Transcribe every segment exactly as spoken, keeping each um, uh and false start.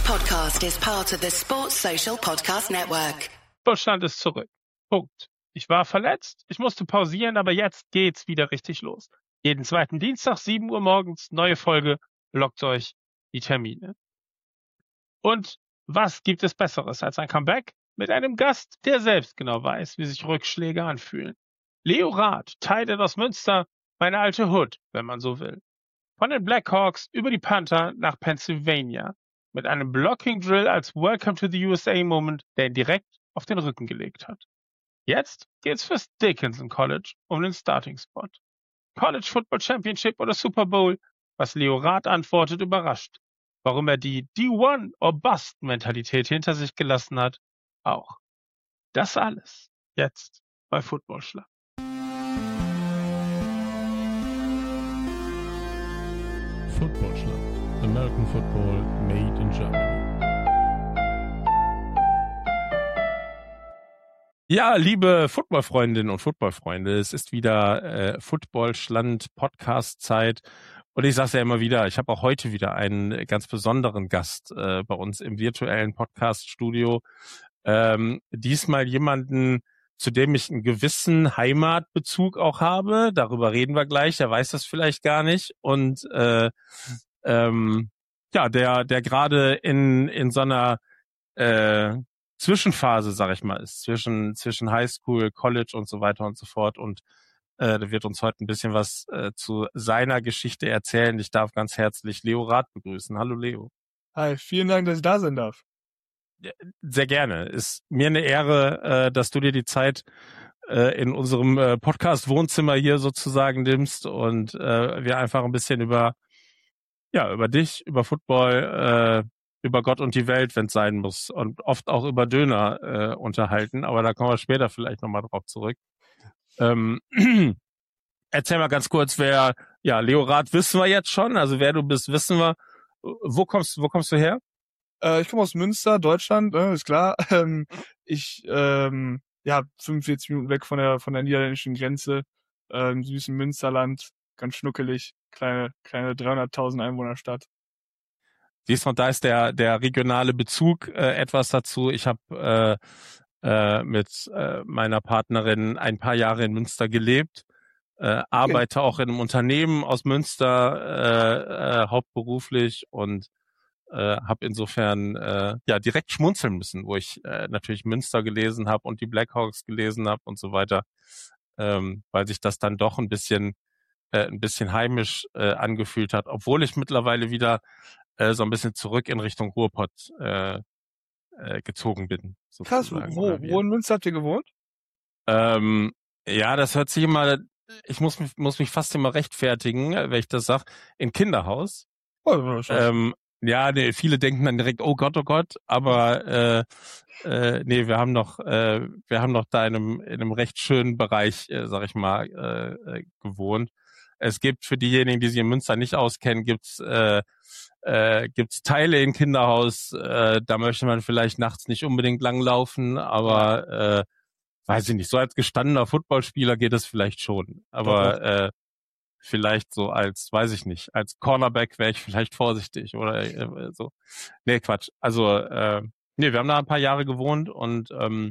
podcast is part of the Sports Social Podcast Network. Deutschland ist zurück. Punkt. Ich war verletzt, ich musste pausieren, aber jetzt geht's wieder richtig los. Jeden zweiten Dienstag, sieben Uhr morgens, neue Folge, lockt euch die Termine. Und was gibt es Besseres als ein Comeback mit einem Gast, der selbst genau weiß, wie sich Rückschläge anfühlen? Leo Rath, Tight End aus Münster, meine alte Hood, wenn man so will. Von den Blackhawks über die Panther nach Pennsylvania. Mit einem Blocking Drill als Welcome to the U S A Moment, der ihn direkt auf den Rücken gelegt hat. Jetzt geht's fürs Dickinson College um den Starting Spot. College Football Championship oder Super Bowl? Was Leo Rath antwortet, überrascht. Warum er die D eins or Bust Mentalität hinter sich gelassen hat, auch. Das alles jetzt bei Football Schlag. Football Schlag. American Football made in Germany. Ja, liebe Football-Freundinnen und Football-Freunde, es ist wieder äh, Football-Schland-Podcast-Zeit und ich sage es ja immer wieder, ich habe auch heute wieder einen ganz besonderen Gast äh, bei uns im virtuellen Podcast-Studio. Ähm, diesmal jemanden, zu dem ich einen gewissen Heimatbezug auch habe, darüber reden wir gleich, er weiß das vielleicht gar nicht und äh, ähm, ja, der der gerade in in so einer äh, Zwischenphase, sag ich mal, ist zwischen zwischen Highschool, College und so weiter und so fort und äh, der wird uns heute ein bisschen was äh, zu seiner Geschichte erzählen. Ich darf ganz herzlich Leo Rath begrüßen. Hallo Leo. Hi, vielen Dank, dass ich da sein darf. Ja, sehr gerne. Ist mir eine Ehre, äh, dass du dir die Zeit äh, in unserem äh, Podcast-Wohnzimmer hier sozusagen nimmst und äh, wir einfach ein bisschen über ja über dich, über Football, äh, über Gott und die Welt, wenn es sein muss, und oft auch über Döner äh, unterhalten, aber da kommen wir später vielleicht nochmal drauf zurück. Ähm, erzähl mal ganz kurz, wer, ja, Leo Rath wissen wir jetzt schon, also wer du bist, wissen wir. Wo kommst, wo kommst du her? Äh, ich komme aus Münster, Deutschland, äh, ist klar. Ähm, ich, ähm, ja, fünfundvierzig Minuten weg von der von der niederländischen Grenze, äh, im süßen Münsterland, ganz schnuckelig, kleine kleine dreihunderttausend Einwohnerstadt. Siehst du, und da ist der der regionale Bezug äh, etwas dazu. Ich habe äh, äh, mit äh, meiner Partnerin ein paar Jahre in Münster gelebt, äh, arbeite auch in einem Unternehmen aus Münster äh, äh, hauptberuflich und äh, habe insofern äh, ja direkt schmunzeln müssen, wo ich äh, natürlich Münster gelesen habe und die Blackhawks gelesen habe und so weiter, ähm, weil sich das dann doch ein bisschen äh, ein bisschen heimisch äh, angefühlt hat, obwohl ich mittlerweile wieder äh, so ein bisschen zurück in Richtung Ruhrpott äh, äh, gezogen bin. Krass, wo, wo in Münster habt ihr gewohnt? Ähm, ja, das hört sich immer, ich muss mich, muss mich fast immer rechtfertigen, wenn ich das sag, in Kinderhaus. Oh, ähm, ja, nee, viele denken dann direkt, oh Gott, oh Gott, aber äh, äh, nee, wir haben noch, äh, wir haben noch da in einem, in einem recht schönen Bereich, äh, sag ich mal, äh, gewohnt. Es gibt für diejenigen, die sich in Münster nicht auskennen, gibt's äh, äh, gibt's Teile im Kinderhaus, äh, da möchte man vielleicht nachts nicht unbedingt langlaufen, aber äh, weiß ich nicht, so als gestandener Footballspieler geht es vielleicht schon, aber äh, vielleicht so als, weiß ich nicht, als Cornerback wäre ich vielleicht vorsichtig oder äh, so. Nee, Quatsch. Also, äh, nee, wir haben da ein paar Jahre gewohnt und ähm,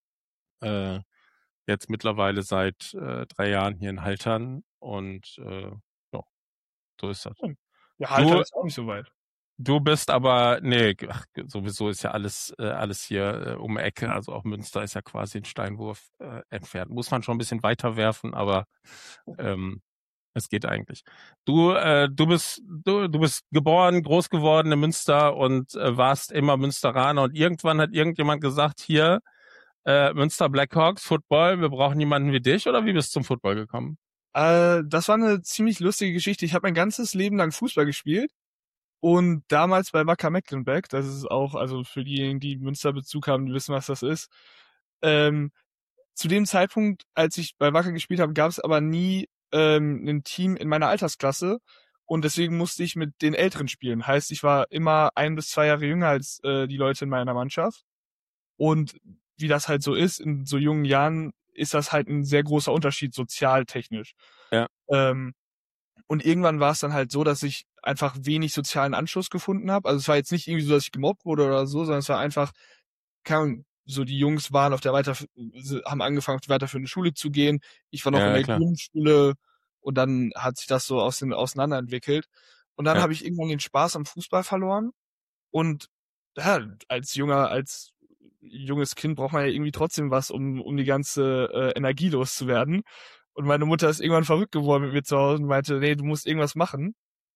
äh, jetzt mittlerweile seit äh, drei Jahren hier in Haltern und äh, ja, so ist das. Ja, Haltern ist auch nicht so weit. Du bist aber, nee, ach, sowieso ist ja alles äh, alles hier äh, um die Ecke, also auch Münster ist ja quasi ein Steinwurf äh, entfernt. Muss man schon ein bisschen weiter werfen, aber ähm, es geht eigentlich. Du äh, du bist du du bist geboren, groß geworden in Münster und äh, warst immer Münsteraner und irgendwann hat irgendjemand gesagt, hier äh, Münster Blackhawks, Football, wir brauchen jemanden wie dich, oder wie bist du zum Football gekommen? Äh, das war eine ziemlich lustige Geschichte. Ich habe mein ganzes Leben lang Fußball gespielt. Und damals bei Wacker Mecklenburg, das ist auch, also für diejenigen, die Münsterbezug haben, die wissen, was das ist. Ähm, zu dem Zeitpunkt, als ich bei Wacker gespielt habe, gab es aber nie ähm, ein Team in meiner Altersklasse. Und deswegen musste ich mit den Älteren spielen. Heißt, ich war immer ein bis zwei Jahre jünger als äh, die Leute in meiner Mannschaft. Und wie das halt so ist, in so jungen Jahren ist das halt ein sehr großer Unterschied sozialtechnisch. Ja. Ähm, und irgendwann war es dann halt so, dass ich einfach wenig sozialen Anschluss gefunden habe. Also es war jetzt nicht irgendwie so, dass ich gemobbt wurde oder so, sondern es war einfach, keine Ahnung, so die Jungs waren auf der weiter, haben angefangen, auf die weiterführende Schule zu gehen. Ich war noch Ja, in der klar. Grundschule und dann hat sich das so aus den, auseinanderentwickelt. Und dann Ja. habe ich irgendwann den Spaß am Fußball verloren. Und ja, als junger, als junges Kind braucht man ja irgendwie trotzdem was, um, um die ganze äh, Energie loszuwerden. Und meine Mutter ist irgendwann verrückt geworden mit mir zu Hause und meinte, nee, du musst irgendwas machen.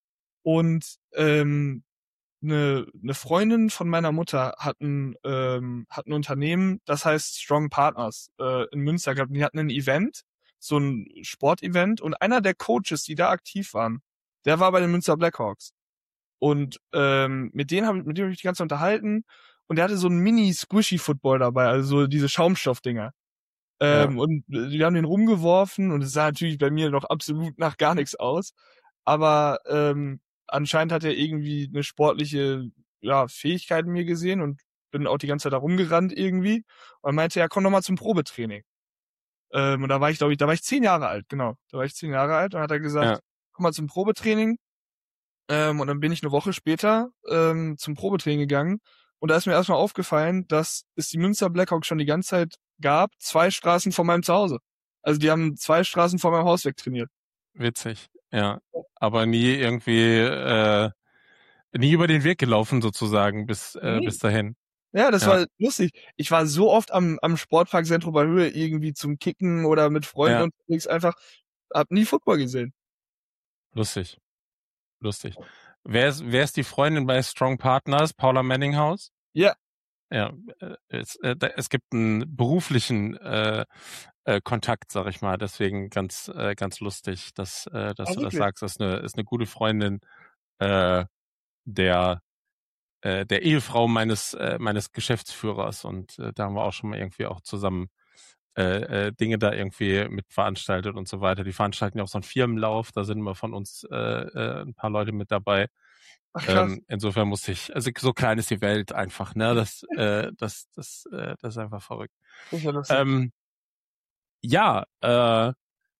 Und ähm, eine, eine Freundin von meiner Mutter hat ein, ähm, hat ein Unternehmen, das heißt Strong Partners äh, in Münster gehabt. Die hatten ein Event, so ein Sportevent. Und einer der Coaches, die da aktiv waren, der war bei den Münster Blackhawks. Und ähm, mit denen habe mit dem hab ich mich die ganze Zeit unterhalten. Und der hatte so einen Mini-Squishy-Football dabei, also so diese Schaumstoffdinger. Ähm, Ja. Und wir haben den rumgeworfen und es sah natürlich bei mir noch absolut nach gar nichts aus. Aber ähm, anscheinend hat er irgendwie eine sportliche ja, Fähigkeit in mir gesehen und bin auch die ganze Zeit da rumgerannt irgendwie. Und meinte, ja, komm doch mal zum Probetraining. Ähm, und da war ich, glaube ich, da war ich zehn Jahre alt, genau. Da war ich zehn Jahre alt und dann hat er gesagt, Ja. komm mal zum Probetraining. Ähm, und dann bin ich eine Woche später ähm, zum Probetraining gegangen. Und da ist mir erstmal aufgefallen, dass es die Münster Blackhawks schon die ganze Zeit gab, zwei Straßen von meinem Zuhause. Also die haben zwei Straßen von meinem Haus weg trainiert. Witzig, ja. Aber nie irgendwie, äh, nie über den Weg gelaufen sozusagen bis, äh, Nee. bis dahin. Ja, das Ja. war lustig. Ich war so oft am, am Sportpark Zentrum Höhe irgendwie zum Kicken oder mit Freunden Ja. unterwegs einfach, hab nie Football gesehen. Lustig, lustig. Wer ist, wer ist die Freundin bei Strong Partners? Paula Manninghaus? Ja. Ja, äh, es, äh, da- es gibt einen beruflichen äh, äh, Kontakt, sag ich mal. Deswegen ganz, äh, ganz lustig, dass, äh, dass Ah, du das wirklich? sagst. Das ist eine, ist eine gute Freundin äh, der äh, der Ehefrau meines äh, meines Geschäftsführers und äh, da haben wir auch schon mal irgendwie auch zusammen äh, äh, Dinge da irgendwie mit veranstaltet und so weiter. Die veranstalten ja auch so einen Firmenlauf, da sind immer von uns äh, äh, ein paar Leute mit dabei. Ach krass. Ähm, insofern muss ich, also so klein ist die Welt einfach, ne? Das, äh, das, das, äh, das ist einfach verrückt. Das ist ja lustig. Ähm, ja, äh,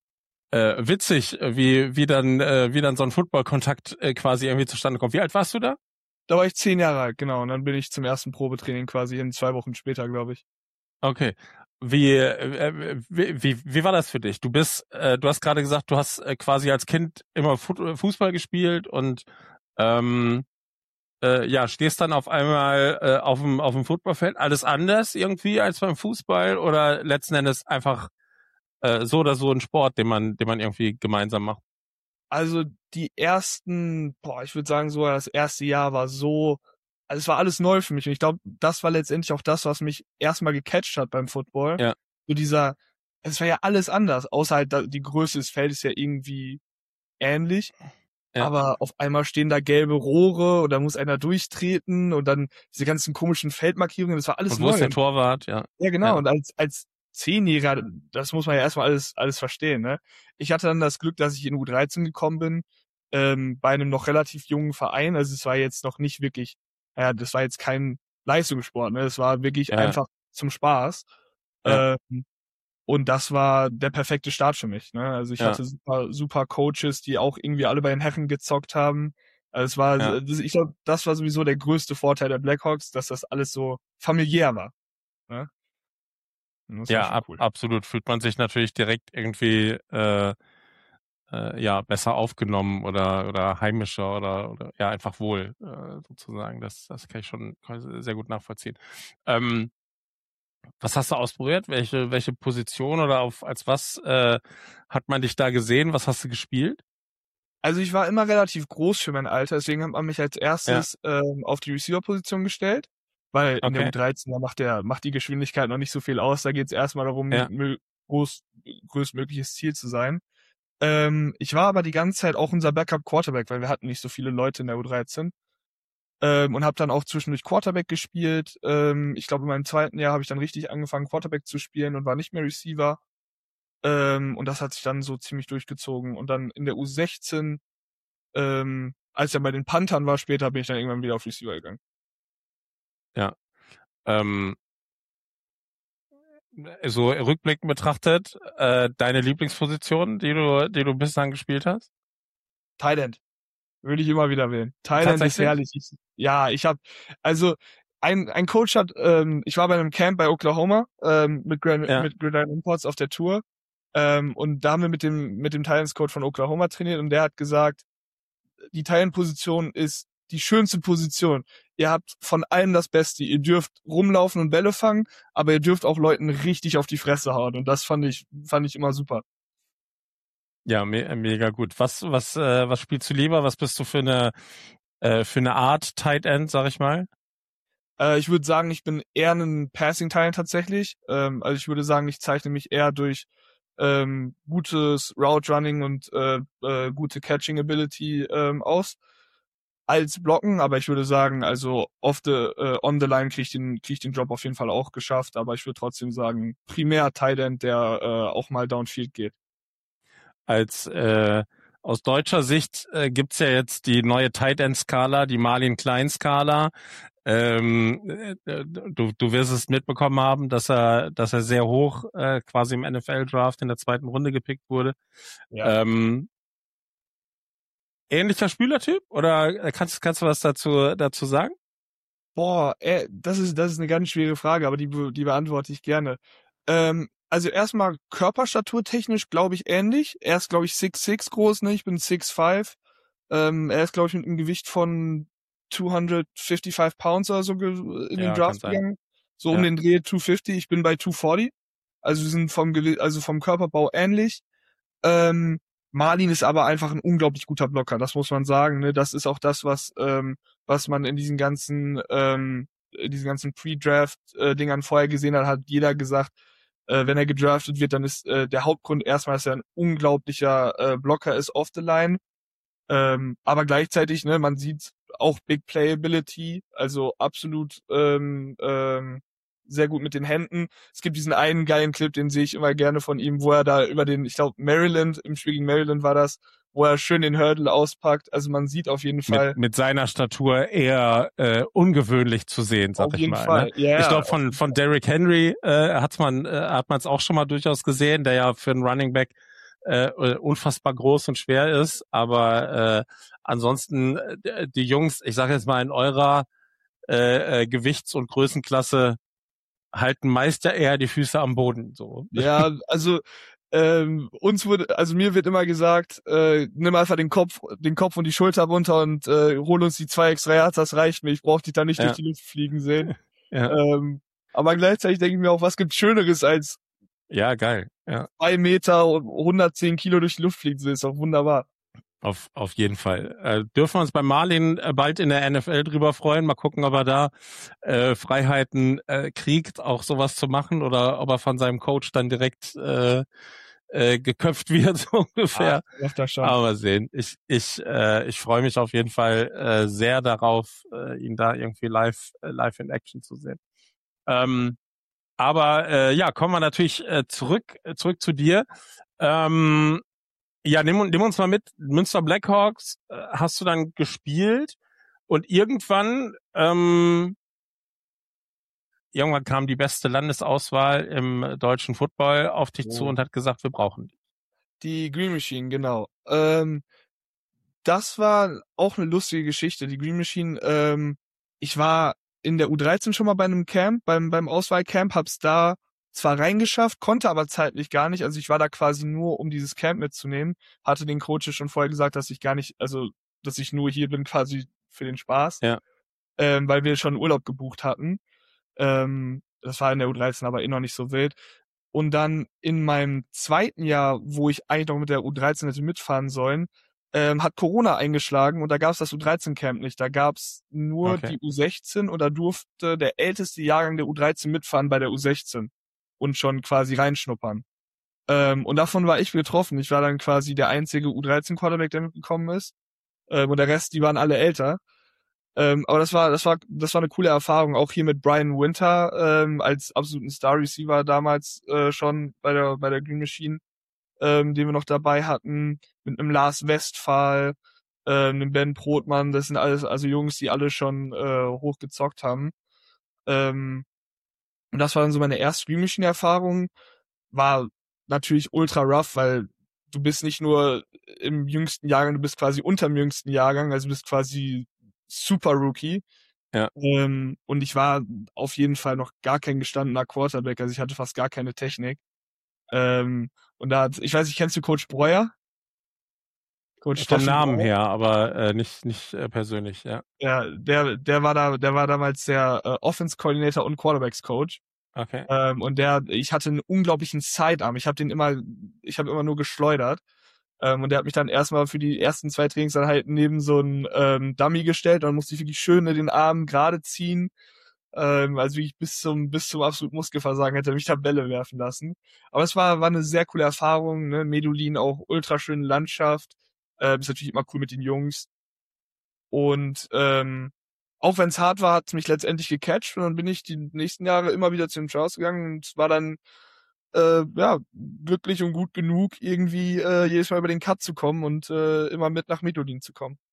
äh, witzig, wie wie dann äh, wie dann so ein Football-Kontakt äh, quasi irgendwie zustande kommt. Wie alt warst du da? Da war ich zehn Jahre alt, genau. Und dann bin ich zum ersten Probetraining quasi in zwei Wochen später, glaube ich. Okay. Wie, äh, wie, wie, wie war das für dich? Du bist, äh, du hast gerade gesagt, du hast äh, quasi als Kind immer Fu- Fußball gespielt und ähm, äh, ja, stehst dann auf einmal äh, auf dem auf dem Footballfeld. Alles anders irgendwie als beim Fußball oder letzten Endes einfach äh, so oder so ein Sport, den man, den man irgendwie gemeinsam macht? Also die ersten, boah, ich würde sagen so, das erste Jahr war so, also es war alles neu für mich. Und ich glaube, das war letztendlich auch das, was mich erstmal gecatcht hat beim Football. Ja. So dieser, es war ja alles anders, außer halt da- die Größe des Feldes ist ja irgendwie ähnlich. Ja. Aber auf einmal stehen da gelbe Rohre und da muss einer durchtreten und dann diese ganzen komischen Feldmarkierungen, das war alles Und wo neu. ist der Torwart? Ja. Ja, genau. Ja. Und als, als Zehnjähriger, das muss man ja erstmal alles, alles verstehen, ne? Ich hatte dann das Glück, dass ich in U dreizehn gekommen bin, ähm, bei einem noch relativ jungen Verein. Also es war jetzt noch nicht wirklich, ja, das war jetzt kein Leistungssport, ne? Es war wirklich Ja. einfach zum Spaß. Ja. Ähm, und das war der perfekte Start für mich, ne? Also ich Ja. hatte super, super Coaches, die auch irgendwie alle bei den Herren gezockt haben. Also es war, Ja. das, ich glaube, das war sowieso der größte Vorteil der Blackhawks, dass das alles so familiär war, ne? Und das war Ja, schon ab, cool. absolut. Fühlt man sich natürlich direkt irgendwie äh, äh, ja besser aufgenommen oder oder heimischer oder oder ja einfach wohl äh, sozusagen. Das das kann ich schon kann ich sehr gut nachvollziehen. Ähm, was hast du ausprobiert? Welche welche Position oder auf als was äh, hat man dich da gesehen? Was hast du gespielt? Also ich war immer relativ groß für mein Alter, deswegen hat man mich als erstes ähm, auf die Receiver-Position gestellt, weil in der Okay. U dreizehn, da macht der macht die Geschwindigkeit noch nicht so viel aus. Da geht es erstmal darum, Ja. mö- groß, größtmögliches Ziel zu sein. Ähm, ich war aber die ganze Zeit auch unser Backup-Quarterback, weil wir hatten nicht so viele Leute in der U dreizehn. Ähm, und habe dann auch zwischendurch Quarterback gespielt. Ähm, ich glaube, in meinem zweiten Jahr habe ich dann richtig angefangen, Quarterback zu spielen und war nicht mehr Receiver. Ähm, und das hat sich dann so ziemlich durchgezogen. Und dann in der U sechzehn, ähm, als er bei den Panthern war später, bin ich dann irgendwann wieder auf Receiver gegangen. Ähm, so rückblickend betrachtet, äh, deine Lieblingsposition, die du die du bislang gespielt hast? Tight End. Würde ich immer wieder wählen. Thailand ist Tatsächlich? herrlich. Ich, ja, ich habe also ein ein Coach hat, ähm, ich war bei einem Camp bei Oklahoma ähm, mit Grand, Ja. mit Gridiron Imports auf der Tour ähm, und da haben wir mit dem mit dem Thailand Coach von Oklahoma trainiert und der hat gesagt, die Thailand Position ist die schönste Position. Ihr habt von allem das Beste. Ihr dürft rumlaufen und Bälle fangen, aber ihr dürft auch Leuten richtig auf die Fresse hauen und das fand ich fand ich immer super. Ja, me mega gut. Was, was, äh, was spielst du lieber? Was bist du für eine, äh, für eine Art Tight End, sag ich mal? Äh, ich würde sagen, ich bin eher ein Passing Tight End tatsächlich. Ähm, also ich würde sagen, ich zeichne mich eher durch ähm, gutes Route Running und äh, äh, gute Catching Ability ähm, aus als Blocken. Aber ich würde sagen, also off the äh, on the line kriege ich den kriege ich den Job auf jeden Fall auch geschafft. Aber ich würde trotzdem sagen, primär Tight End, der äh, auch mal downfield geht. Als äh, aus deutscher Sicht äh, gibt's ja jetzt die neue Tight End Skala, die Marlin Klein Skala. Ähm, äh, du, du wirst es mitbekommen haben, dass er, dass er sehr hoch äh, quasi im N F L Draft in der zweiten Runde gepickt wurde. Ja. Ähm, ähnlicher Spielertyp oder kannst kannst du was dazu dazu sagen? Boah, äh, das ist das ist eine ganz schwere Frage, aber die be- die beantworte ich gerne. Ähm, also erstmal körperstaturtechnisch glaube ich ähnlich. Er ist glaube ich sechs sechs groß, ne? Ich bin sechs fünf. Ähm, er ist glaube ich mit einem Gewicht von zweihundertfünfundfünfzig Pounds oder so ge- in den Ja, kann Draft sein. gegangen. So um Ja. den Dreh zweihundertfünfzig. Ich bin bei zweihundertvierzig. Also wir sind vom Gewi also vom Körperbau ähnlich. Ähm, Marlin ist aber einfach ein unglaublich guter Blocker, das muss man sagen. Ne? Das ist auch das, was ähm, was man in diesen ganzen ähm, in diesen ganzen Pre-Draft-Dingern vorher gesehen hat, hat jeder gesagt, äh, wenn er gedraftet wird, dann ist äh, der Hauptgrund erstmal, dass er ein unglaublicher äh, Blocker ist off the line. Ähm, aber gleichzeitig, ne, man sieht auch Big Playability, also absolut ähm, ähm, sehr gut mit den Händen. Es gibt diesen einen geilen Clip, den sehe ich immer gerne von ihm, wo er da über den, ich glaube Maryland, im Spiel gegen Maryland war das, wo er schön den Hurdle auspackt. Also man sieht auf jeden Fall. Mit, mit seiner Statur eher äh, ungewöhnlich zu sehen, sag Auf ich jeden mal. Fall. Ne? Ja, ich ja, glaube, auf von jeden von Derrick Henry äh, hat's man äh, hat man es auch schon mal durchaus gesehen, der ja für einen Running Back äh, unfassbar groß und schwer ist. Aber äh, ansonsten äh, die Jungs, ich sage jetzt mal in eurer äh, äh, Gewichts- und Größenklasse halten meist ja eher die Füße am Boden. So. Ja, also ähm, uns wurde, also mir wird immer gesagt, äh, nimm einfach den Kopf, den Kopf und die Schulter runter und äh, hol uns die zwei X drei Yards, das reicht mir. Ich brauche dich da nicht Ja. durch die Luft fliegen sehen. Ja. Ähm, aber gleichzeitig denke ich mir auch, was gibt Schöneres als Ja, geil. Ja. zwei Meter und hundertzehn Kilo durch die Luft fliegen zu, ist doch wunderbar. Auf, auf jeden Fall. Äh, dürfen wir uns bei Marlin äh, bald in der N F L drüber freuen. Mal gucken, ob er da äh, Freiheiten äh, kriegt, auch sowas zu machen oder ob er von seinem Coach dann direkt äh, äh, geköpft wird, so ungefähr. Ach, macht das schon. Aber mal sehen. Ich, ich, äh, ich freue mich auf jeden Fall äh, sehr darauf, äh, ihn da irgendwie live, äh, live in Action zu sehen. Ähm, aber äh, ja, kommen wir natürlich äh, zurück, äh, zurück zu dir. Ähm, Ja, nimm, nimm uns mal mit. Münster Blackhawks äh, hast du dann gespielt und irgendwann, ähm, irgendwann kam die beste Landesauswahl im deutschen Football auf dich Oh. zu und hat gesagt, wir brauchen dich. Die Green Machine, genau. Ähm, das war auch eine lustige Geschichte. Die Green Machine, ähm, ich war in der U dreizehn schon mal bei einem Camp, beim, beim Auswahlcamp, hab's da zwar reingeschafft, konnte aber zeitlich gar nicht. Also ich war da quasi nur, um dieses Camp mitzunehmen. Hatte den Coaches schon vorher gesagt, dass ich gar nicht, also dass ich nur hier bin quasi für den Spaß. Ja. Ähm, weil wir schon Urlaub gebucht hatten. Ähm, das war in der U dreizehn aber eh noch nicht so wild. Und dann in meinem zweiten Jahr, wo ich eigentlich noch mit der U dreizehn hätte mitfahren sollen, ähm, hat Corona eingeschlagen und da gab's das U dreizehn Camp nicht. Da gab's nur Okay. die U sechzehn und da durfte der älteste Jahrgang der U dreizehn mitfahren bei der U sechzehn und schon quasi reinschnuppern. Ähm, und davon war ich betroffen. Ich war dann quasi der einzige U dreizehn Quarterback, der mitgekommen ist. Ähm, und der Rest, die waren alle älter. Ähm, aber das war, das war, das war eine coole Erfahrung. Auch hier mit Brian Winter ähm, als absoluten Star Receiver damals äh, schon bei der bei der Green Machine, ähm, den wir noch dabei hatten, mit einem Lars Westphal, ähm, einem Ben Brotmann. Das sind alles also Jungs, die alle schon äh, hochgezockt haben. Ähm, und das war dann so meine erste Green Machine Erfahrung. War natürlich ultra rough, weil du bist nicht nur im jüngsten Jahrgang, du bist quasi unterm jüngsten Jahrgang, also du bist quasi Super Rookie. Ja. Ähm, und ich war auf jeden Fall noch gar kein gestandener Quarterback, also ich hatte fast gar keine Technik. Ähm, und da hat, ich weiß nicht, kennst du Coach Breuer? Coach Vom Steffen Namen Breuer? her, aber äh, nicht nicht äh, persönlich, ja. Ja, der, der war da, der war damals der äh, Offense Coordinator und Quarterbacks Coach. Okay. Ähm, und der, ich hatte einen unglaublichen Sidearm. Ich habe den immer, ich habe immer nur geschleudert. Ähm, und der hat mich dann erstmal für die ersten zwei Trainingseinheiten neben so einen ähm, Dummy gestellt. Und dann musste ich wirklich schön den Arm gerade ziehen. Ähm, also wie ich bis zum bis zum absoluten Muskelversagen hätte mich da Bälle werfen lassen. Aber es war war eine sehr coole Erfahrung. Ne? Medulin auch ultra schöne Landschaft. Ähm, ist natürlich immer cool mit den Jungs. Und ähm, auch wenn es hart war, hat es mich letztendlich gecatcht und dann bin ich die nächsten Jahre immer wieder zu den Trials gegangen und war dann äh, ja glücklich und gut genug, irgendwie äh, jedes Mal über den Cut zu kommen und äh, immer mit nach Medulin zu kommen.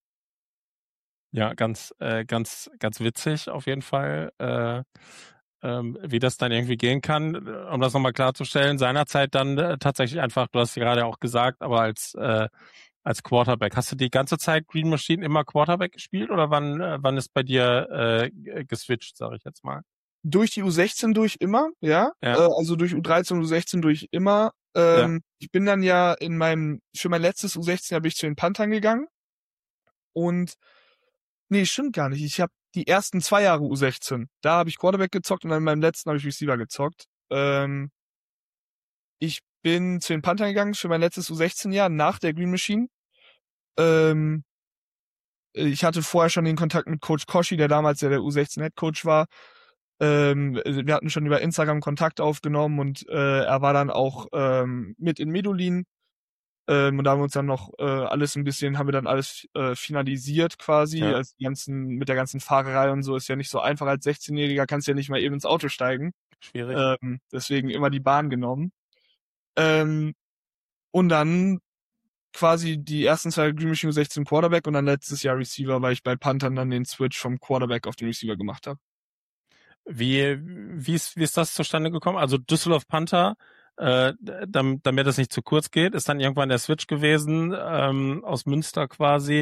Ja, ganz, äh, ganz, ganz witzig auf jeden Fall, äh, ähm, wie das dann irgendwie gehen kann. Um das nochmal klarzustellen, seinerzeit dann äh, tatsächlich einfach, du hast ja gerade auch gesagt, aber als äh, als Quarterback. Hast du die ganze Zeit Green Machine immer Quarterback gespielt oder wann äh, wann ist bei dir äh, geswitcht, sage ich jetzt mal? Durch die U sechzehn durch immer, ja, Ja. äh, also durch U dreizehn, U sechzehn durch immer. Ähm, ja. Ich bin dann ja in meinem, für mein letztes U sechzehn Jahr bin ich zu den Panthern gegangen und nee, stimmt gar nicht. Ich habe die ersten zwei Jahre U sechzehn, da habe ich Quarterback gezockt und dann in meinem letzten habe ich Receiver gezockt. Ähm, ich bin zu den Panthern gegangen für mein letztes U sechzehn Jahr nach der Green Machine. Ähm, ich hatte vorher schon den Kontakt mit Coach Koschi, der damals ja der U sechzehn Head Coach war. Ähm, wir hatten schon über Instagram Kontakt aufgenommen und äh, er war dann auch ähm, mit in Medulin. Ähm, und da haben wir uns dann noch äh, alles ein bisschen, haben wir dann alles äh, finalisiert quasi. Ja. Also die ganzen, mit der ganzen Fahrerei und so ist ja nicht so einfach als sechzehnjähriger, kannst ja nicht mal eben ins Auto steigen. Schwierig. Ähm, deswegen immer die Bahn genommen. Ähm, und dann quasi die ersten zwei Green Machine U sechzehn Quarterback und dann letztes Jahr Receiver, weil ich bei Panthern dann den Switch vom Quarterback auf den Receiver gemacht habe. Wie, wie, ist, wie ist das zustande gekommen? Also Düsseldorf Panther, äh, damit, damit das nicht zu kurz geht, ist dann irgendwann der Switch gewesen, ähm, aus Münster quasi.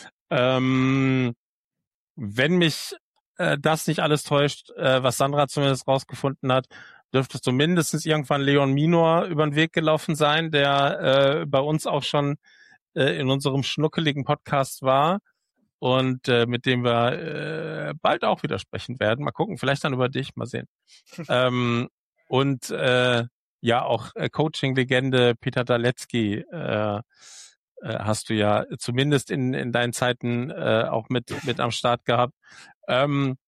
Ähm, wenn mich äh, das nicht alles täuscht, äh, was Sandra zumindest rausgefunden hat, dürftest du mindestens irgendwann Leon Minor über den Weg gelaufen sein, der äh, bei uns auch schon äh, in unserem schnuckeligen Podcast war und äh, mit dem wir äh, bald auch wieder sprechen werden. Mal gucken, vielleicht dann über dich, mal sehen. ähm, und äh, ja, auch äh, Coaching-Legende Peter Dalecki äh, äh, hast du ja zumindest in, in deinen Zeiten äh, auch mit, mit am Start gehabt. Ähm,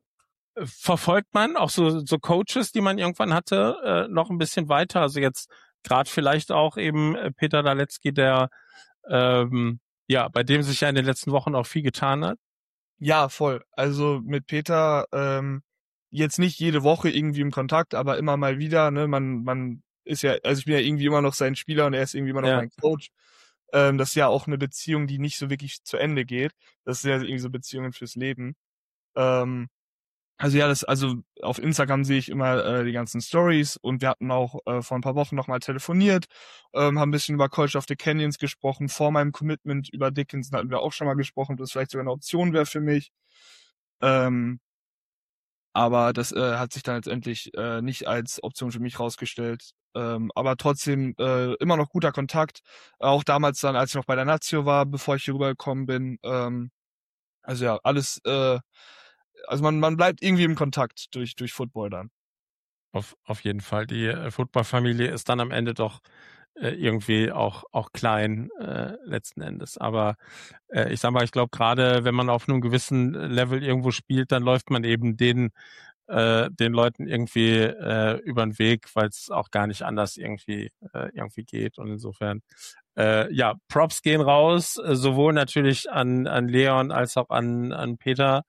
verfolgt man auch so, so Coaches, die man irgendwann hatte, äh, noch ein bisschen weiter? Also jetzt gerade vielleicht auch eben äh, Peter Dalecki, der ähm, ja, bei dem sich ja in den letzten Wochen auch viel getan hat. Ja, voll. Also mit Peter ähm, jetzt nicht jede Woche irgendwie im Kontakt, aber immer mal wieder. Ne, man man ist ja, also ich bin ja irgendwie immer noch sein Spieler und er ist irgendwie immer noch Ja. mein Coach. Ähm, das ist ja auch eine Beziehung, die nicht so wirklich zu Ende geht. Das sind ja irgendwie so Beziehungen fürs Leben. Ähm, also ja, das, also auf Instagram sehe ich immer äh, die ganzen Stories und wir hatten auch äh, vor ein paar Wochen nochmal telefoniert, ähm, haben ein bisschen über College of the Canyons gesprochen. Vor meinem Commitment über Dickinson hatten wir auch schon mal gesprochen, dass das vielleicht sogar eine Option wäre für mich. Ähm, aber das äh, hat sich dann letztendlich äh, nicht als Option für mich rausgestellt. Ähm, aber trotzdem äh, immer noch guter Kontakt. Auch damals dann, als ich noch bei der Nazio war, bevor ich hier rübergekommen bin. Ähm, also ja, alles, äh, also man, man bleibt irgendwie im Kontakt durch, durch Football dann. Auf, auf jeden Fall. Die äh, Football-Familie ist dann am Ende doch äh, irgendwie auch, auch klein äh, letzten Endes. Aber äh, ich sag mal, ich glaube, gerade wenn man auf einem gewissen Level irgendwo spielt, dann läuft man eben den, äh, den Leuten irgendwie äh, über den Weg, weil es auch gar nicht anders irgendwie, äh, irgendwie geht. Und insofern, äh, ja, Props gehen raus, äh, sowohl natürlich an, an Leon als auch an, an Peter.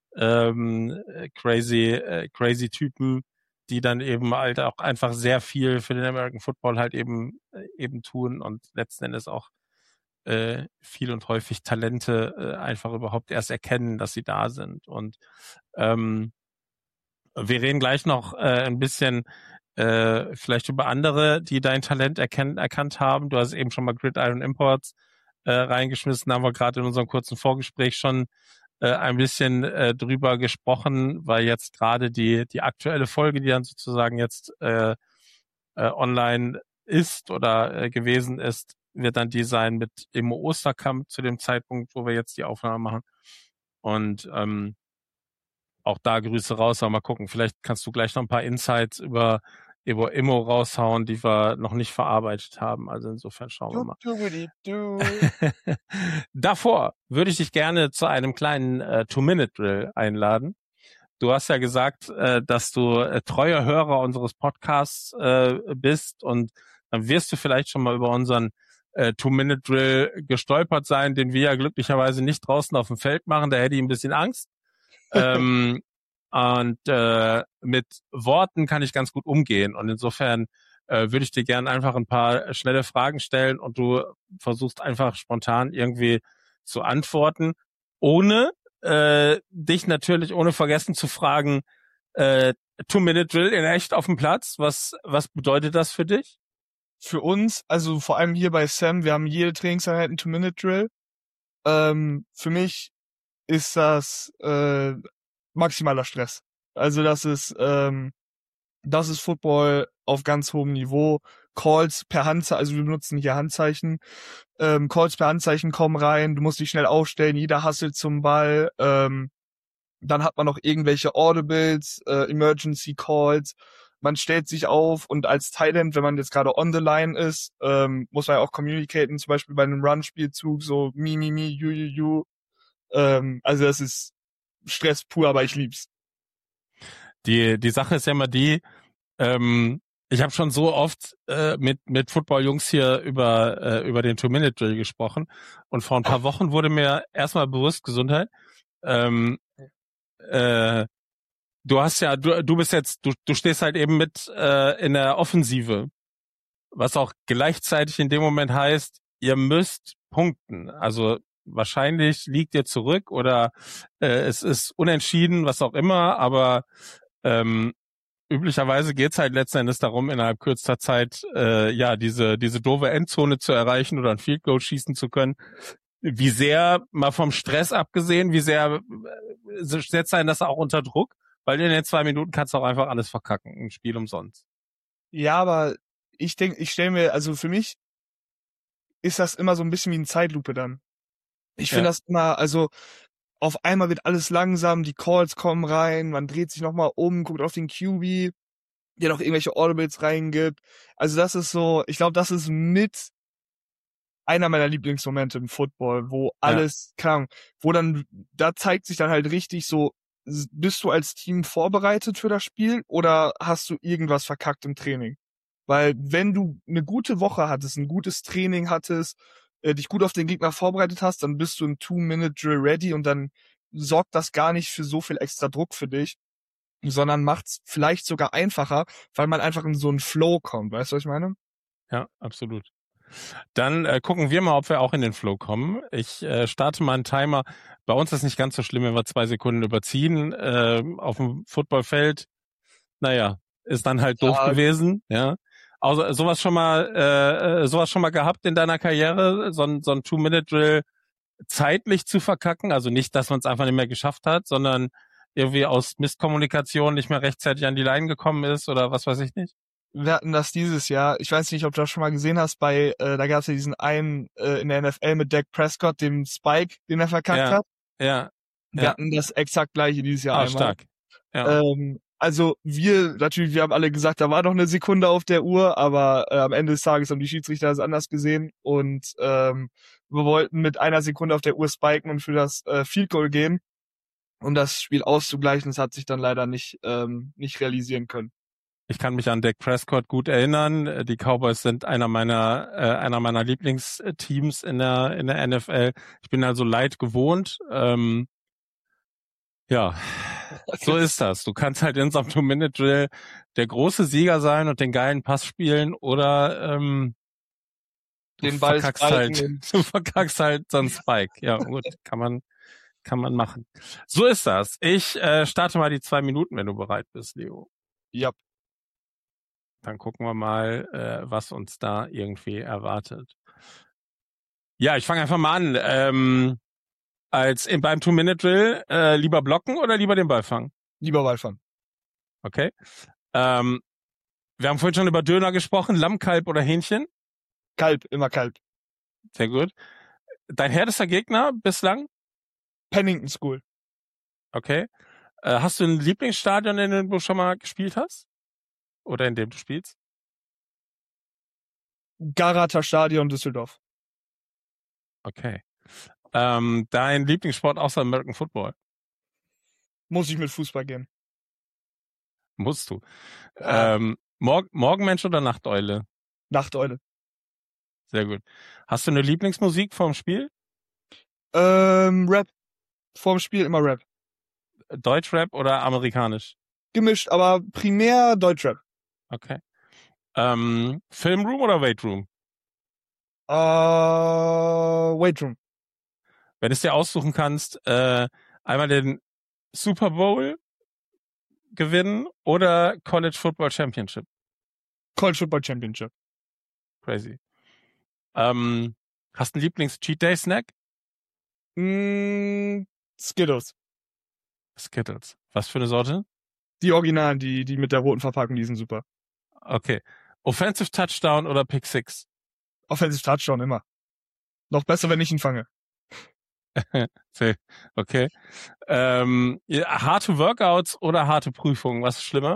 Ähm, crazy, äh, crazy Typen, die dann eben halt auch einfach sehr viel für den American Football halt eben äh, eben tun und letzten Endes auch äh, viel und häufig Talente äh, einfach überhaupt erst erkennen, dass sie da sind. Und ähm, wir reden gleich noch äh, ein bisschen äh, vielleicht über andere, die dein Talent erkennen, erkannt haben. Du hast eben schon mal Gridiron Imports äh, reingeschmissen, da haben wir gerade in unserem kurzen Vorgespräch schon äh, ein bisschen äh, drüber gesprochen, weil jetzt gerade die die aktuelle Folge, die dann sozusagen jetzt äh, äh, online ist oder äh, gewesen ist, wird dann die sein mit Immo Osterkamp zu dem Zeitpunkt, wo wir jetzt die Aufnahme machen. Und ähm, auch da Grüße raus, aber mal gucken, vielleicht kannst du gleich noch ein paar Insights über Evo Immo raushauen, die wir noch nicht verarbeitet haben. Also insofern schauen wir mal. Du, du, du, du. Davor würde ich dich gerne zu einem kleinen äh, Two-Minute-Drill einladen. Du hast ja gesagt, äh, dass du äh, treuer Hörer unseres Podcasts äh, bist und dann wirst du vielleicht schon mal über unseren äh, Two-Minute-Drill gestolpert sein, den wir ja glücklicherweise nicht draußen auf dem Feld machen. Da hätte ich ein bisschen Angst. ähm, und äh, mit Worten kann ich ganz gut umgehen und insofern äh, würde ich dir gerne einfach ein paar schnelle Fragen stellen und du versuchst einfach spontan irgendwie zu antworten, ohne äh, dich natürlich, ohne vergessen zu fragen, äh, Two-Minute-Drill in echt auf dem Platz, was was bedeutet das für dich? Für uns, also vor allem hier bei Sam, wir haben jede Trainingseinheit einen Two-Minute-Drill. Ähm, für mich ist das äh, maximaler Stress. Also das ist ähm, das ist Football auf ganz hohem Niveau. Calls per Handzeichen, also wir benutzen hier Handzeichen. Ähm, Calls per Handzeichen kommen rein, du musst dich schnell aufstellen, jeder hustelt zum Ball. Ähm, dann hat man noch irgendwelche Audibles, äh, Emergency Calls. Man stellt sich auf und als Tight End, wenn man jetzt gerade on the line ist, ähm, muss man ja auch communicaten, zum Beispiel bei einem Run-Spielzug, so mi, mi, mi, you, you, you. Ähm, also das ist Stress pur, aber ich lieb's. Die die Sache ist ja immer die, ähm, ich habe schon so oft äh, mit mit Football-Jungs hier über äh, über den Two-Minute-Drill gesprochen und vor ein paar Wochen wurde mir erstmal bewusst, Gesundheit, ähm, äh, du hast ja, du, du bist jetzt, du, du stehst halt eben mit äh, in der Offensive, was auch gleichzeitig in dem Moment heißt, ihr müsst punkten. Also wahrscheinlich liegt ihr zurück oder äh, es ist unentschieden, was auch immer, aber ähm, üblicherweise geht's halt letzten Endes darum, innerhalb kürzester Zeit äh, ja diese diese doofe Endzone zu erreichen oder ein Field Goal schießen zu können. Wie sehr, mal vom Stress abgesehen, wie sehr äh, setzt einen das auch unter Druck? Weil in den zwei Minuten kannst du auch einfach alles verkacken, ein Spiel umsonst. Ja, aber ich denke, ich stelle mir, also für mich ist das immer so ein bisschen wie eine Zeitlupe dann. Ich finde Ja. das immer, also auf einmal wird alles langsam, die Calls kommen rein, man dreht sich nochmal um, guckt auf den Q B, der noch irgendwelche Audibles reingibt. Also das ist so, ich glaube, das ist mit einer meiner Lieblingsmomente im Football, wo alles kam, wo dann, da zeigt sich dann halt richtig so, s- bist du als Team vorbereitet für das Spiel oder hast du irgendwas verkackt im Training? Weil wenn du eine gute Woche hattest, ein gutes Training hattest, äh, dich gut auf den Gegner vorbereitet hast, dann bist du im Two-Minute-Drill ready und dann sorgt das gar nicht für so viel extra Druck für dich, sondern macht's vielleicht sogar einfacher, weil man einfach in so einen Flow kommt. Weißt du, was ich meine? Ja, absolut. Dann äh, gucken wir mal, ob wir auch in den Flow kommen. Ich äh, starte mal einen Timer. Bei uns ist nicht ganz so schlimm, wenn wir zwei Sekunden überziehen. Äh, auf dem Footballfeld, naja, ist dann halt doof Ja. gewesen. Ja. Also sowas schon mal, äh, äh, sowas schon mal gehabt in deiner Karriere, so ein, so ein Two-Minute-Drill zeitlich zu verkacken. Also nicht, dass man es einfach nicht mehr geschafft hat, sondern irgendwie aus Misskommunikation nicht mehr rechtzeitig an die Line gekommen ist oder was weiß ich nicht. Wir hatten das dieses Jahr, ich weiß nicht, ob du das schon mal gesehen hast, bei, äh, da gab es ja diesen einen äh, in der N F L mit Dak Prescott, dem Spike, den er verkackt Ja, hat. ja, Wir ja. hatten das exakt gleiche dieses Jahr Ah, einmal. stark. Ja. Ähm, also wir, natürlich, wir haben alle gesagt, da war noch eine Sekunde auf der Uhr, aber äh, am Ende des Tages haben die Schiedsrichter das anders gesehen und ähm, wir wollten mit einer Sekunde auf der Uhr spiken und für das äh, Field Goal gehen, um das Spiel auszugleichen. Das hat sich dann leider nicht ähm, nicht realisieren können. Ich kann mich an Dak Prescott gut erinnern. Die Cowboys sind einer meiner äh, einer meiner Lieblingsteams in der in der N F L. Ich bin also Leid gewohnt. Ähm, ja, so ist das. Du kannst halt in so einem Two-Minute-Drill der große Sieger sein und den geilen Pass spielen oder ähm, du Den Ball verkackst spiken halt, und- du verkackst halt so einen Spike. Ja, gut, kann man kann man machen. So ist das. Ich äh, starte mal die zwei Minuten, wenn du bereit bist, Leo. Ja. dann gucken wir mal, äh, was uns da irgendwie erwartet. Ja, ich fange einfach mal an. Ähm, als in, beim Two-Minute-Drill äh, lieber blocken oder lieber den Ball fangen? Lieber Ballfang. Okay. Ähm, wir haben vorhin schon über Döner gesprochen. Lamm, Kalb oder Hähnchen? Kalb, immer Kalb. Sehr gut. Dein härtester Gegner bislang? Pennington School. Okay. Äh, hast du ein Lieblingsstadion, in dem du schon mal gespielt hast? Oder in dem du spielst? Garata Stadion Düsseldorf. Okay. Ähm, dein Lieblingssport außer American Football? Muss ich mit Fußball gehen. Musst du. Ja. Ähm, Mor- Morgenmensch oder Nachteule? Nachteule. Sehr gut. Hast du eine Lieblingsmusik vorm Spiel? Ähm, Rap. Vorm Spiel immer Rap. Deutschrap oder amerikanisch? Gemischt, aber primär Deutschrap. Okay. Ähm, Filmroom oder Weightroom? Äh, Weightroom. Wenn du es dir aussuchen kannst, äh, einmal den Super Bowl gewinnen oder College Football Championship? College Football Championship. Crazy. Ähm, hast du einen Lieblings-Cheat Day Snack? Mm, Skittles. Skittles. Was für eine Sorte? Die Originalen, die, die mit der roten Verpackung, die sind super. Okay. Offensive Touchdown oder Pick Six? Offensive Touchdown immer. Noch besser, wenn ich ihn fange. Okay. Ähm, ja, harte Workouts oder harte Prüfungen? Was ist schlimmer?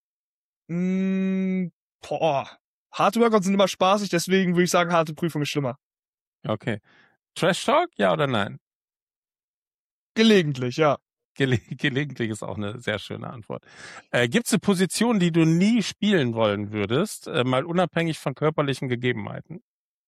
Mm, boah. Harte Workouts sind immer spaßig, deswegen würde ich sagen, harte Prüfung ist schlimmer. Okay. Trash Talk, ja oder nein? Gelegentlich, ja. Gele gelegentlich ist auch eine sehr schöne Antwort. Äh, Gibt es eine Position, die du nie spielen wollen würdest, äh, mal unabhängig von körperlichen Gegebenheiten?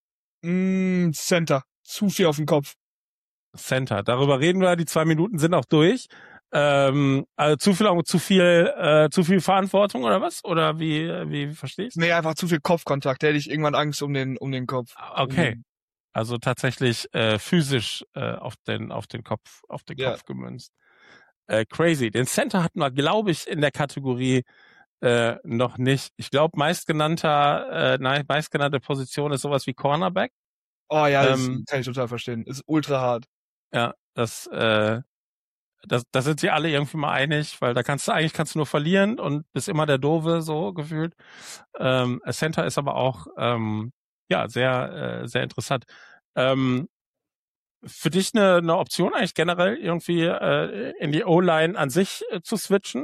Mm, Center. Zu viel auf den Kopf. Center. Darüber reden wir. Die zwei Minuten sind auch durch. Ähm, also zu viel, zu viel, äh, zu viel Verantwortung oder was? Oder wie, wie verstehst du? Nee, einfach zu viel Kopfkontakt. Da hätte ich irgendwann Angst um den, um den Kopf. Okay. Um, Also tatsächlich äh, physisch äh, auf den, auf den Kopf, auf den Ja. Kopf gemünzt. Äh, crazy. Den Center hatten wir, glaube ich, in der Kategorie äh, noch nicht. Ich glaube, meistgenannter, äh, nein, meistgenannte Position ist sowas wie Cornerback. Oh ja, das Ähm, kann ich total verstehen. Ist ultra hart. Ja, das, äh, das, da sind sie alle irgendwie mal einig, weil da kannst du eigentlich kannst du nur verlieren und bist immer der Doofe, so gefühlt. Ähm, Center ist aber auch ähm, ja sehr, äh, sehr interessant. Ähm, für dich eine, eine Option eigentlich generell irgendwie äh, in die O-Line an sich äh, zu switchen?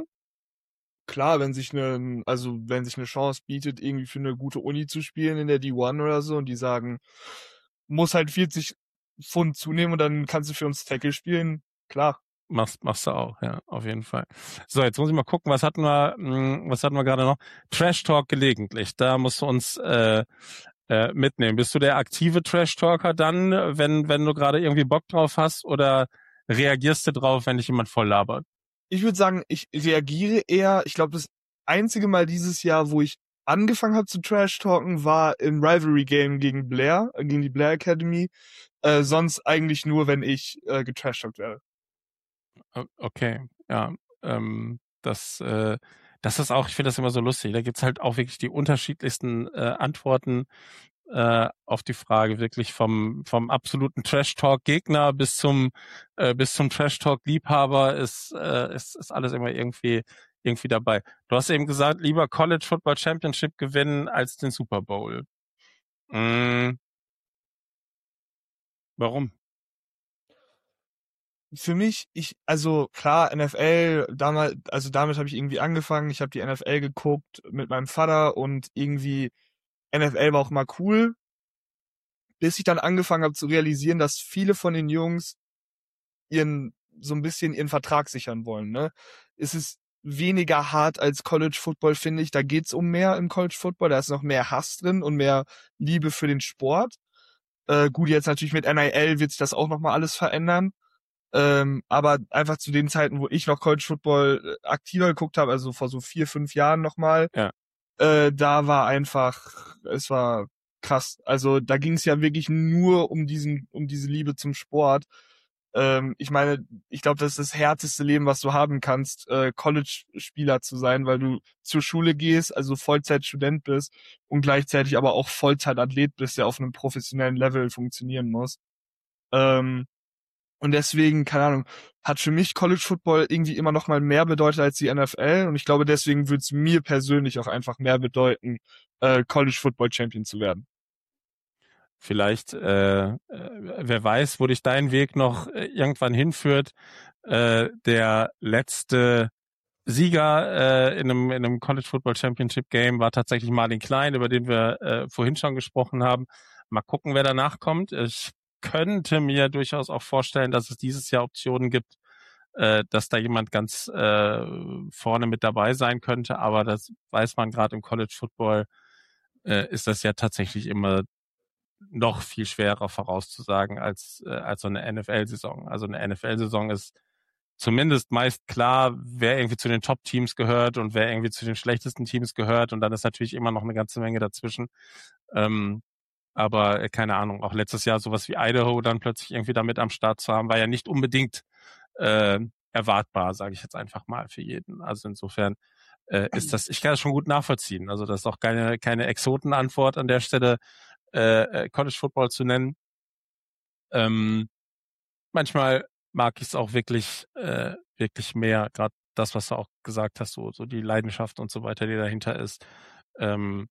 Klar, wenn sich eine, also wenn sich eine Chance bietet, irgendwie für eine gute Uni zu spielen in der D eins oder so und die sagen, muss halt vierzig Pfund zunehmen und dann kannst du für uns Tackle spielen, klar. Machst, machst du auch, ja, auf jeden Fall. So, jetzt muss ich mal gucken, was hatten wir, mh, was hatten wir gerade noch? Trash Talk gelegentlich. Da musst du uns äh, äh, mitnehmen. Bist du der aktive Trash Talker dann, wenn wenn du gerade irgendwie Bock drauf hast, oder reagierst du drauf, wenn dich jemand voll labert? Ich würde sagen, ich reagiere eher, ich glaube, das einzige Mal dieses Jahr, wo ich angefangen habe zu Trash-Talken, war im Rivalry-Game gegen Blair, äh, gegen die Blair Academy. Äh, sonst eigentlich nur, wenn ich äh, getrash-talkt werde. O- Okay, ja, ähm, das, äh, das ist auch, ich finde das immer so lustig. Da gibt's halt auch wirklich die unterschiedlichsten äh, Antworten äh, auf die Frage, wirklich vom vom absoluten Trash-Talk-Gegner bis zum äh, bis zum Trash-Talk-Liebhaber ist, äh, ist ist alles immer irgendwie irgendwie dabei. Du hast eben gesagt, lieber College Football Championship gewinnen als den Super Bowl. Mm, warum? Für mich, ich, also klar, N F L, damals, also damit habe ich irgendwie angefangen. Ich habe die N F L geguckt mit meinem Vater und irgendwie N F L war auch mal cool, bis ich dann angefangen habe zu realisieren, dass viele von den Jungs ihren so ein bisschen ihren Vertrag sichern wollen. Ne, es ist weniger hart als College Football, finde ich. Da geht's um mehr im College Football. Da ist noch mehr Hass drin und mehr Liebe für den Sport. Äh, gut, jetzt natürlich mit N I L wird sich das auch noch mal alles verändern. Ähm, aber einfach zu den Zeiten, wo ich noch College Football äh, aktiver geguckt habe, also vor so vier, fünf Jahren nochmal, Ja. äh, da war einfach, es war krass. Also da ging es ja wirklich nur um diesen, um diese Liebe zum Sport. Ähm, ich meine, ich glaube, das ist das härteste Leben, was du haben kannst, äh, College-Spieler zu sein, weil du zur Schule gehst, also Vollzeitstudent bist und gleichzeitig aber auch Vollzeitathlet bist, der auf einem professionellen Level funktionieren muss. Ähm, und deswegen, keine Ahnung, hat für mich College Football irgendwie immer noch mal mehr bedeutet als die N F L. Und ich glaube, deswegen würde es mir persönlich auch einfach mehr bedeuten, äh, College Football Champion zu werden. Vielleicht, äh, äh, wer weiß, wo dich dein Weg noch äh, irgendwann hinführt. Äh, der letzte Sieger äh, in einem in einem College Football Championship Game war tatsächlich Marlin Klein, über den wir äh, vorhin schon gesprochen haben. Mal gucken, wer danach kommt. Ich könnte mir durchaus auch vorstellen, dass es dieses Jahr Optionen gibt, äh, dass da jemand ganz äh, vorne mit dabei sein könnte. Aber das weiß man gerade im College Football, äh, ist das ja tatsächlich immer noch viel schwerer vorauszusagen als äh, als so eine N F L-Saison. Also eine N F L-Saison ist zumindest meist klar, wer irgendwie zu den Top-Teams gehört und wer irgendwie zu den schlechtesten Teams gehört. Und dann ist natürlich immer noch eine ganze Menge dazwischen. Ähm, aber äh, keine Ahnung, auch letztes Jahr sowas wie Idaho dann plötzlich irgendwie damit am Start zu haben, war ja nicht unbedingt äh, erwartbar, sage ich jetzt einfach mal für jeden. Also insofern äh, ist das, ich kann das schon gut nachvollziehen. Also das ist auch keine keine Exotenantwort an der Stelle, äh, College Football zu nennen. Ähm, manchmal mag ich es auch wirklich, äh, wirklich mehr, gerade das, was du auch gesagt hast, so, so die Leidenschaft und so weiter, die dahinter ist. Ähm,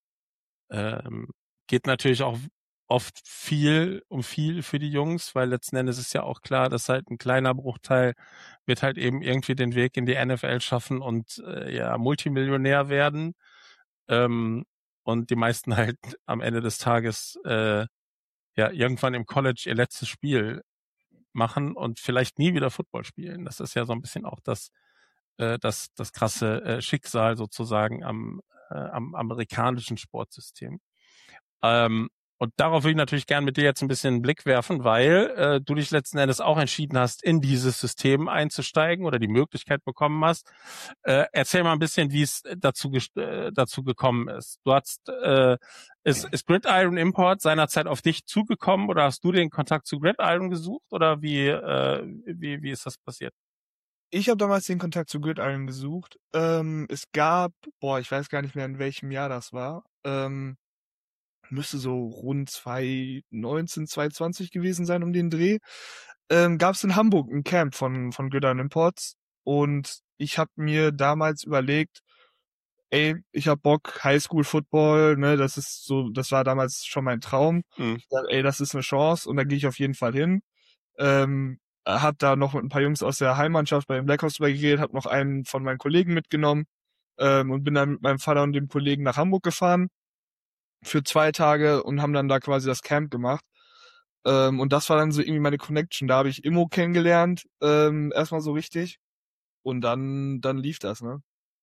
ähm, geht natürlich auch oft viel um viel für die Jungs, weil letzten Endes ist ja auch klar, dass halt ein kleiner Bruchteil wird halt eben irgendwie den Weg in die N F L schaffen und äh, ja Multimillionär werden. Ähm, und die meisten halt am Ende des Tages äh, ja irgendwann im College ihr letztes Spiel machen und vielleicht nie wieder Football spielen. Das ist ja so ein bisschen auch das äh, das das krasse äh, Schicksal sozusagen am äh, am amerikanischen Sportsystem. Ähm, und darauf will ich natürlich gern mit dir jetzt ein bisschen einen Blick werfen, weil äh, du dich letzten Endes auch entschieden hast, in dieses System einzusteigen oder die Möglichkeit bekommen hast. Äh, erzähl mal ein bisschen, wie es dazu äh, dazu gekommen ist. Du hast äh, ist, ist Gridiron Import seinerzeit auf dich zugekommen oder hast du den Kontakt zu Gridiron gesucht oder wie äh, wie wie ist das passiert? Ich habe damals den Kontakt zu Gridiron gesucht. Ähm, es gab, boah, ich weiß gar nicht mehr, in welchem Jahr das war. Ähm, müsste so rund zwanzig neunzehn, zwanzig zwanzig gewesen sein um den Dreh. Ähm, gab es in Hamburg ein Camp von von Gridiron Imports und ich habe mir damals überlegt, ey, ich hab Bock, Highschool Football, ne, das ist so, das war damals schon mein Traum. Mhm. Ich dachte, ey, das ist eine Chance und da gehe ich auf jeden Fall hin. Ähm, hab da noch mit ein paar Jungs aus der Heimmannschaft bei den Blackhawks drüber geredet, hab noch einen von meinen Kollegen mitgenommen ähm, und bin dann mit meinem Vater und dem Kollegen nach Hamburg gefahren für zwei Tage und haben dann da quasi das Camp gemacht. Ähm, und das war dann so irgendwie meine Connection. Da habe ich Immo kennengelernt, ähm, erstmal so richtig. Und dann, dann lief das, ne?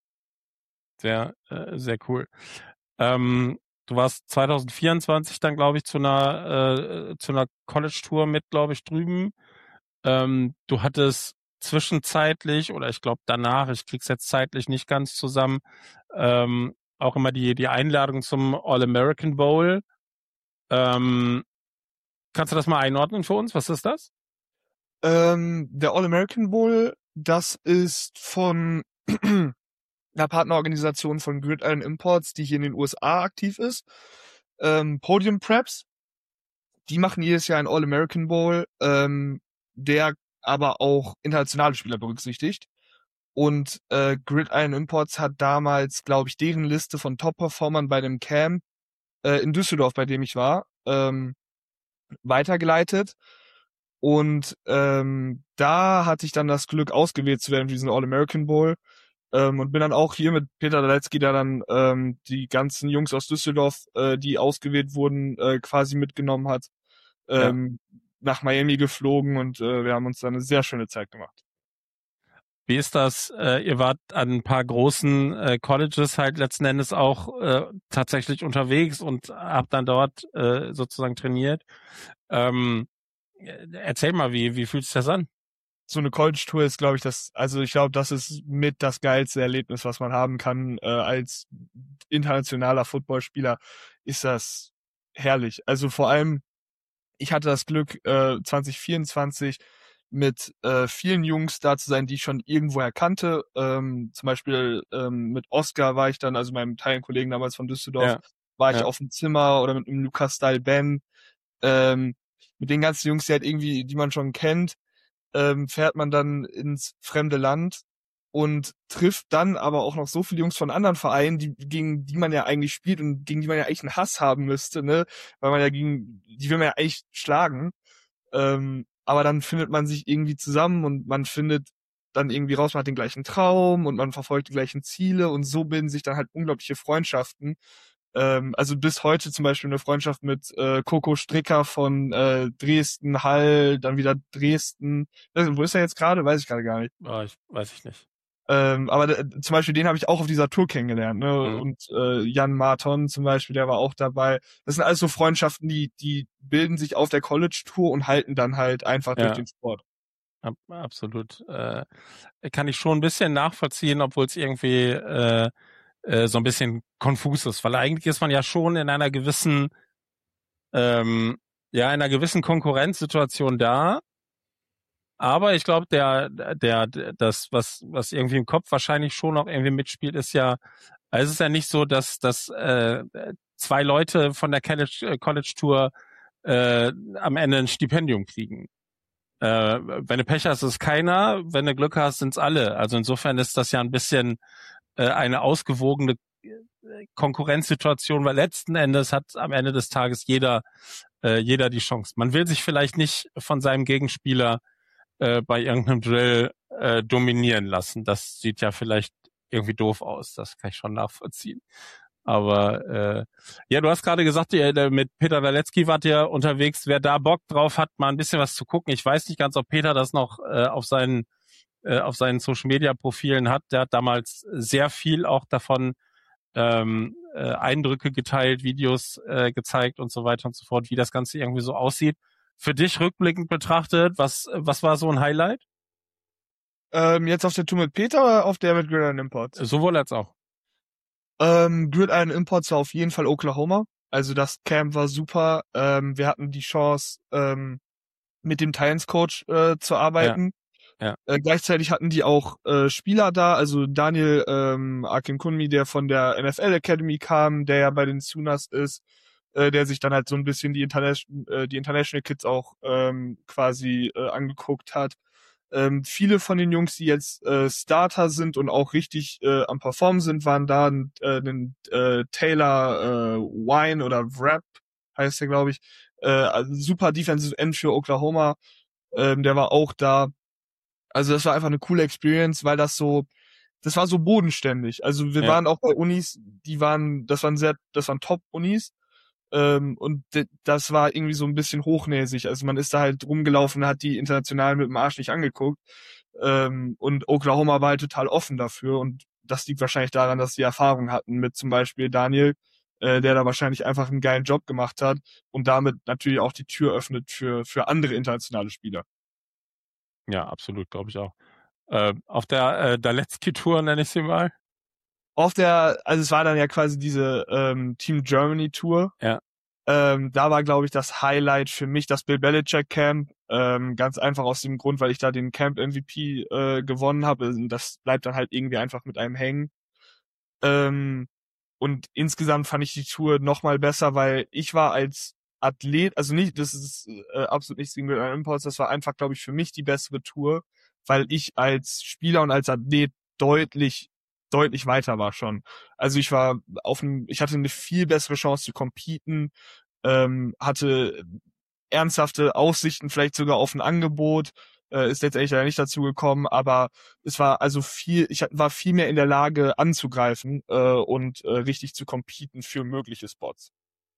Sehr, äh, sehr cool. Ähm, du warst zwanzig vierundzwanzig dann, glaube ich, zu einer äh, zu einer College-Tour mit, glaube ich, drüben. Ähm, du hattest zwischenzeitlich oder ich glaube danach, ich krieg's jetzt zeitlich nicht ganz zusammen, ähm, auch immer die die Einladung zum All-American Bowl. Ähm, kannst du das mal einordnen für uns? Was ist das? Ähm, der All-American Bowl, das ist von einer Partnerorganisation von Gridiron Imports, die hier in den U S A aktiv ist. Ähm, Podium Preps, die machen jedes Jahr einen All-American Bowl, ähm, der aber auch internationale Spieler berücksichtigt. Und äh, Gridiron Imports hat damals, glaube ich, deren Liste von Top-Performern bei dem Camp äh, in Düsseldorf, bei dem ich war, ähm, weitergeleitet. Und ähm, da hatte ich dann das Glück, ausgewählt zu werden für diesen All-American Bowl. Ähm, und bin dann auch hier mit Peter Daletzky, der dann ähm, die ganzen Jungs aus Düsseldorf, äh, die ausgewählt wurden, äh, quasi mitgenommen hat, ähm, ja. nach Miami geflogen und äh, wir haben uns dann eine sehr schöne Zeit gemacht. Wie ist das? Äh, ihr wart an ein paar großen äh, Colleges halt letzten Endes auch äh, tatsächlich unterwegs und habt dann dort äh, sozusagen trainiert. Ähm, erzähl mal, wie wie fühlt sich das an? So eine College-Tour ist, glaube ich, das, also ich glaube, das ist mit das geilste Erlebnis, was man haben kann äh, als internationaler Footballspieler, ist das herrlich. Also vor allem, ich hatte das Glück, äh, zwanzig vierundzwanzig mit äh, vielen Jungs da zu sein, die ich schon irgendwoher kannte. Ähm, zum Beispiel ähm, mit Oscar war ich dann, also meinem Teilenkollegen damals von Düsseldorf, Ja, war ich ja. auf dem Zimmer oder mit dem Lukas Style Ben. Ähm, mit den ganzen Jungs, die halt irgendwie, die man schon kennt, ähm, fährt man dann ins fremde Land und trifft dann aber auch noch so viele Jungs von anderen Vereinen, die, gegen die man ja eigentlich spielt und gegen die man ja eigentlich einen Hass haben müsste, ne? Weil man ja gegen, die will man ja eigentlich schlagen. Ähm, aber dann findet man sich irgendwie zusammen und man findet dann irgendwie raus, man hat den gleichen Traum und man verfolgt die gleichen Ziele und so bilden sich dann halt unglaubliche Freundschaften. Ähm, also bis heute zum Beispiel eine Freundschaft mit äh, Coco Stricker von äh, Dresden, Hall, dann wieder Dresden. Also, wo ist er jetzt gerade? Weiß ich gerade gar nicht. Oh, ich, weiß ich nicht. Ähm, aber äh, zum Beispiel den habe ich auch auf dieser Tour kennengelernt, ne? Mhm. Und äh, Jan Marton zum Beispiel, der war auch dabei. Das sind alles so Freundschaften, die die bilden sich auf der College-Tour und halten dann halt einfach Ja. durch den Sport. Ab, absolut. Äh, kann ich schon ein bisschen nachvollziehen, obwohl es irgendwie äh, äh, so ein bisschen konfus ist, weil eigentlich ist man ja schon in einer gewissen, ähm, ja, in einer gewissen Konkurrenzsituation da. Aber ich glaube, der, der, der, das, was, was irgendwie im Kopf wahrscheinlich schon noch irgendwie mitspielt, ist ja, also es ist ja nicht so, dass, dass äh, zwei Leute von der College, College Tour äh, am Ende ein Stipendium kriegen. Äh, wenn du Pech hast, ist es keiner. Wenn du Glück hast, sind es alle. Also insofern ist das ja ein bisschen äh, eine ausgewogene Konkurrenzsituation, weil letzten Endes hat am Ende des Tages jeder, äh, jeder die Chance. Man will sich vielleicht nicht von seinem Gegenspieler äh, bei irgendeinem Drill äh, dominieren lassen. Das sieht ja vielleicht irgendwie doof aus. Das kann ich schon nachvollziehen. Aber äh, ja, du hast gerade gesagt, ihr, mit Peter Dalecki wart ihr unterwegs. Wer da Bock drauf hat, mal ein bisschen was zu gucken. Ich weiß nicht ganz, ob Peter das noch äh, auf seinen äh, auf seinen Social Media Profilen hat. Der hat damals sehr viel auch davon ähm, äh, Eindrücke geteilt, Videos äh, gezeigt und so weiter und so fort, wie das Ganze irgendwie so aussieht. Für dich rückblickend betrachtet, was was war so ein Highlight? Ähm, jetzt auf der Tour mit Peter oder auf der mit Gridiron Imports? Sowohl als auch. Ähm, Gridiron Imports war auf jeden Fall Oklahoma. Also das Camp war super. Ähm, wir hatten die Chance, ähm, mit dem Titans-Coach äh, zu arbeiten. Ja. Äh, gleichzeitig hatten die auch äh, Spieler da, also Daniel ähm, Akinkunmi, der von der N F L Academy kam, der ja bei den Sooners ist, äh, der sich dann halt so ein bisschen die, Interna- äh, die International Kids auch ähm, quasi äh, angeguckt hat. Ähm, viele von den Jungs, die jetzt äh, Starter sind und auch richtig äh, am Performen sind, waren da. Äh, ein äh, Taylor äh, Wine oder Wrap heißt der, glaube ich. Äh, also super Defensive End für Oklahoma. Ähm, der war auch da. Also das war einfach eine coole Experience, weil das so, das war so bodenständig. Also wir Ja. waren auch bei Unis, die waren, das waren sehr, das waren Top-Unis. Ähm, und d- das war irgendwie so ein bisschen hochnäsig. Also man ist da halt rumgelaufen, hat die international mit dem Arsch nicht angeguckt. Ähm, und Oklahoma war halt total offen dafür. Und das liegt wahrscheinlich daran, dass sie Erfahrung hatten mit zum Beispiel Daniel, äh, der da wahrscheinlich einfach einen geilen Job gemacht hat und damit natürlich auch die Tür öffnet für, für andere internationale Spieler. Ja, absolut, glaube ich auch. Äh, auf der äh, Dalecki-Tour, nenne ich sie mal. Auf der, also es war dann ja quasi diese ähm, Team Germany Tour. Ja. Ähm, da war, glaube ich, das Highlight für mich das Bill Belichick Camp. Ähm, ganz einfach aus dem Grund, weil ich da den Camp M V P äh, gewonnen habe. Also das bleibt dann halt irgendwie einfach mit einem hängen. Ähm, und insgesamt fand ich die Tour noch mal besser, weil ich war als Athlet, also nicht, das ist äh, absolut nichts gegen Gridiron Imports, das war einfach, glaube ich, für mich die bessere Tour, weil ich als Spieler und als Athlet deutlich deutlich weiter war schon. Also ich war auf einem, ich hatte eine viel bessere Chance zu competen, ähm, hatte ernsthafte Aussichten, vielleicht sogar auf ein Angebot, äh, ist letztendlich leider nicht dazu gekommen, aber es war also viel, ich war viel mehr in der Lage anzugreifen äh, und äh, richtig zu competen für mögliche Spots.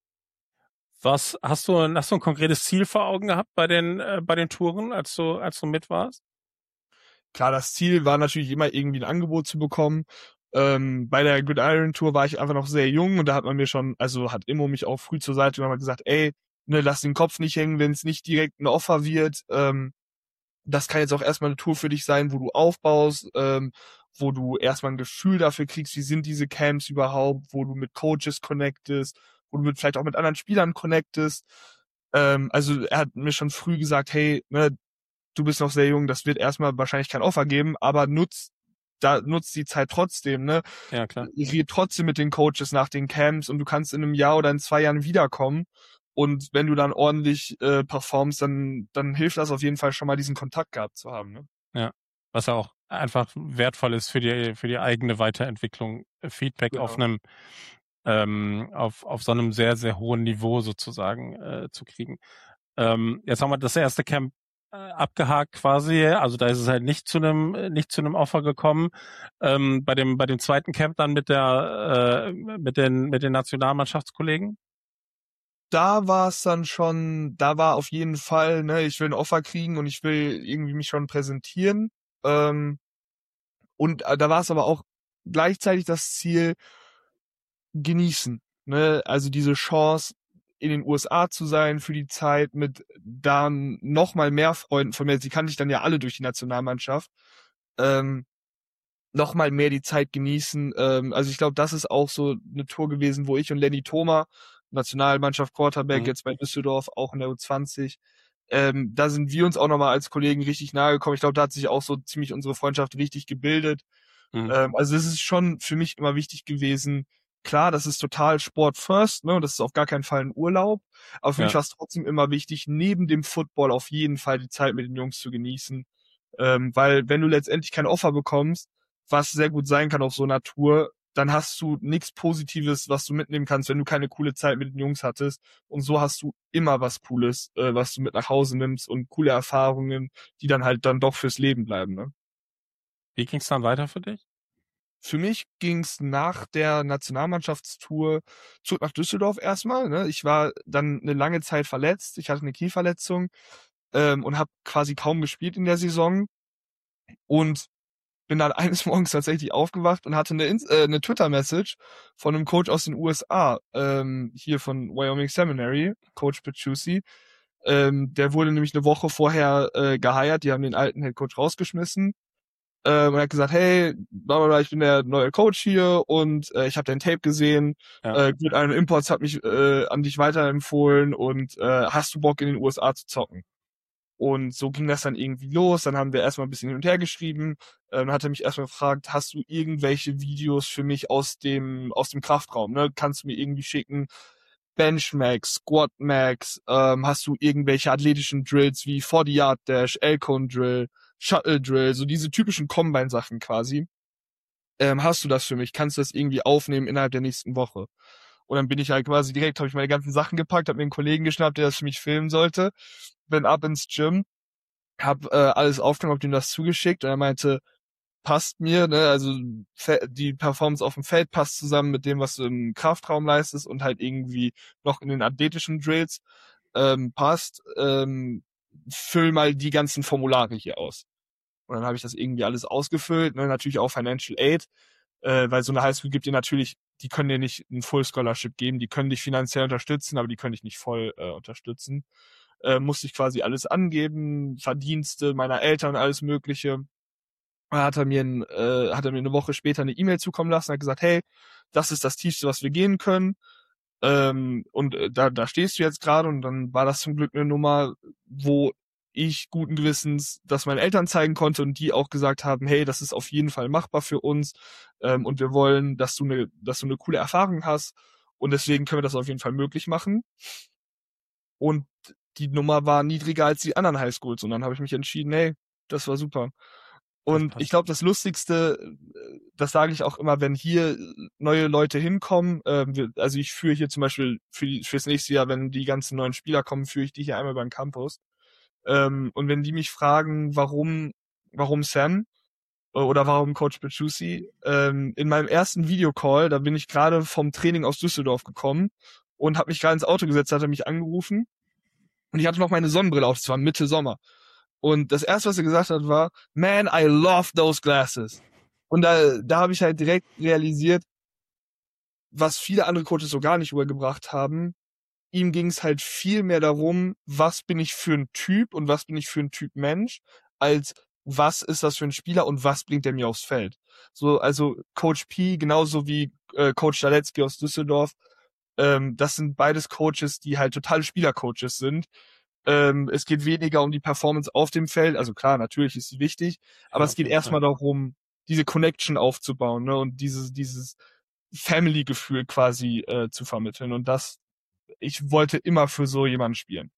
Was hast du, hast du ein konkretes Ziel vor Augen gehabt bei den äh, bei den Touren, als du als du mit warst? Klar, das Ziel war natürlich immer irgendwie ein Angebot zu bekommen. Ähm, bei der Gridiron Tour war ich einfach noch sehr jung und da hat man mir schon, also hat Immo mich auch früh zur Seite genommen und gesagt, ey, ne, lass den Kopf nicht hängen, wenn es nicht direkt ein Offer wird. Ähm, das kann jetzt auch erstmal eine Tour für dich sein, wo du aufbaust, ähm, wo du erstmal ein Gefühl dafür kriegst, wie sind diese Camps überhaupt, wo du mit Coaches connectest, wo du mit, vielleicht auch mit anderen Spielern connectest. Ähm, also er hat mir schon früh gesagt, hey, ne, du bist noch sehr jung, das wird erstmal wahrscheinlich kein Offer geben, aber nutzt da nutzt die Zeit trotzdem, ne? Ja, klar. Ich rede trotzdem mit den Coaches nach den Camps und du kannst in einem Jahr oder in zwei Jahren wiederkommen. Und wenn du dann ordentlich äh, performst, dann dann hilft das auf jeden Fall schon mal, diesen Kontakt gehabt zu haben, ne? Ja. Was ja auch einfach wertvoll ist für die für die eigene Weiterentwicklung, Feedback Genau. auf einem ähm, auf auf so einem sehr sehr hohen Niveau sozusagen äh, zu kriegen. Ähm, jetzt haben wir das erste Camp äh, abgehakt quasi, also da ist es halt nicht zu einem nicht zu einem Offer gekommen. Ähm, bei dem bei dem zweiten Camp dann mit der äh, mit den mit den Nationalmannschaftskollegen. Da war es dann schon, da war auf jeden Fall, ne, ich will ein Offer kriegen und ich will irgendwie mich schon präsentieren. Ähm, und äh, da war es aber auch gleichzeitig das Ziel, genießen, ne, also diese Chance in den U S A zu sein für die Zeit mit dann noch mal mehr Freunden von mir, die kannte ich dann ja alle durch die Nationalmannschaft, ähm, noch mal mehr die Zeit genießen. Ähm, also ich glaube, das ist auch so eine Tour gewesen, wo ich und Lenny Thoma, Nationalmannschaft Quarterback, Mhm. jetzt bei Düsseldorf, auch in der U zwanzig, ähm, da sind wir uns auch noch mal als Kollegen richtig nahe gekommen. Ich glaube, da hat sich auch so ziemlich unsere Freundschaft richtig gebildet. Mhm. Ähm, also es ist schon für mich immer wichtig gewesen. Klar, das ist total Sport first, ne, und das ist auf gar keinen Fall ein Urlaub. Aber für Ja. mich war es trotzdem immer wichtig, neben dem Football auf jeden Fall die Zeit mit den Jungs zu genießen. Ähm, weil wenn du letztendlich kein Offer bekommst, was sehr gut sein kann auf so einer Tour, dann hast du nichts Positives, was du mitnehmen kannst, wenn du keine coole Zeit mit den Jungs hattest. Und so hast du immer was Cooles, äh, was du mit nach Hause nimmst und coole Erfahrungen, die dann halt dann doch fürs Leben bleiben, ne? Wie ging es dann weiter für dich? Für mich ging's nach der Nationalmannschaftstour zurück nach Düsseldorf erstmal. Ne? Ich war dann eine lange Zeit verletzt. Ich hatte eine Knieverletzung ähm, und habe quasi kaum gespielt in der Saison und bin dann eines Morgens tatsächlich aufgewacht und hatte eine, Ins- äh, eine Twitter-Message von einem Coach aus den U S A, ähm, hier von Wyoming Seminary, Coach Petrucci. Ähm, der wurde nämlich eine Woche vorher äh, geheiert. Die haben den alten Headcoach rausgeschmissen. Ähm, und er hat gesagt, hey, bla bla bla, ich bin der neue Coach hier und äh, ich habe dein Tape gesehen. Ja. Äh, Good Iron Imports hat mich äh, an dich weiterempfohlen und äh, hast du Bock in den U S A zu zocken? Und so ging das dann irgendwie los. Dann haben wir erstmal ein bisschen hin und her geschrieben. Ähm, dann hat er mich erstmal gefragt, hast du irgendwelche Videos für mich aus dem aus dem Kraftraum? Ne? Kannst du mir irgendwie schicken? Benchmax, Squatmax, ähm, hast du irgendwelche athletischen Drills wie forty Yard Dash, L-Cone Drill, Shuttle Drill, so diese typischen Combine-Sachen quasi. Ähm, hast du das für mich? Kannst du das irgendwie aufnehmen innerhalb der nächsten Woche? Und dann bin ich halt quasi direkt, habe ich meine ganzen Sachen gepackt, habe mir einen Kollegen geschnappt, der das für mich filmen sollte, bin ab ins Gym, hab äh, alles aufgenommen, hab ihm das zugeschickt und er meinte, passt mir, ne, also die Performance auf dem Feld passt zusammen mit dem, was du im Kraftraum leistest und halt irgendwie noch in den athletischen Drills ähm, passt, ähm, füll mal die ganzen Formulare hier aus. Und dann habe ich das irgendwie alles ausgefüllt, ne, natürlich auch Financial Aid, äh, weil so eine Highschool gibt dir natürlich, die können dir nicht ein Full Scholarship geben, die können dich finanziell unterstützen, aber die können dich nicht voll äh, unterstützen. Äh, musste ich quasi alles angeben, Verdienste meiner Eltern, alles Mögliche. Dann hat er mir, ein, äh, hat er mir eine Woche später eine E-Mail zukommen lassen, hat gesagt, hey, das ist das Tiefste, was wir gehen können. Ähm, und äh, da, da stehst du jetzt gerade. Und dann war das zum Glück eine Nummer, wo ich guten Gewissens das meinen Eltern zeigen konnte und die auch gesagt haben, hey, das ist auf jeden Fall machbar für uns ähm, und wir wollen, dass du eine, dass du eine coole Erfahrung hast und deswegen können wir das auf jeden Fall möglich machen. Und die Nummer war niedriger als die anderen Highschools und dann habe ich mich entschieden, hey, das war super. Und ich glaube, das Lustigste, das sage ich auch immer, wenn hier neue Leute hinkommen, äh, wir, also ich führe hier zum Beispiel für die, fürs nächste Jahr, wenn die ganzen neuen Spieler kommen, führe ich die hier einmal über den Campus. Ähm, und wenn die mich fragen, warum, warum Sam äh, oder warum Coach Petrucci, ähm, in meinem ersten Videocall, da bin ich gerade vom Training aus Düsseldorf gekommen und habe mich gerade ins Auto gesetzt, hat er mich angerufen und ich hatte noch meine Sonnenbrille auf, es war Mitte Sommer. Und das erste, was er gesagt hat, war, man, I love those glasses. Und da, da habe ich halt direkt realisiert, was viele andere Coaches so gar nicht rübergebracht haben. Ihm ging es halt viel mehr darum, was bin ich für ein Typ und was bin ich für ein Typ Mensch, als was ist das für ein Spieler und was bringt er mir aufs Feld. So, also Coach P, genauso wie äh, Coach Daletzky aus Düsseldorf, ähm, das sind beides Coaches, die halt totale Spielercoaches sind. Ähm, es geht weniger um die Performance auf dem Feld, also klar, natürlich ist sie wichtig, aber Ja, es geht auf jeden erstmal darum, diese Connection aufzubauen, ne, und dieses, dieses Family-Gefühl quasi äh, zu vermitteln. Und das, ich wollte immer für so jemanden spielen.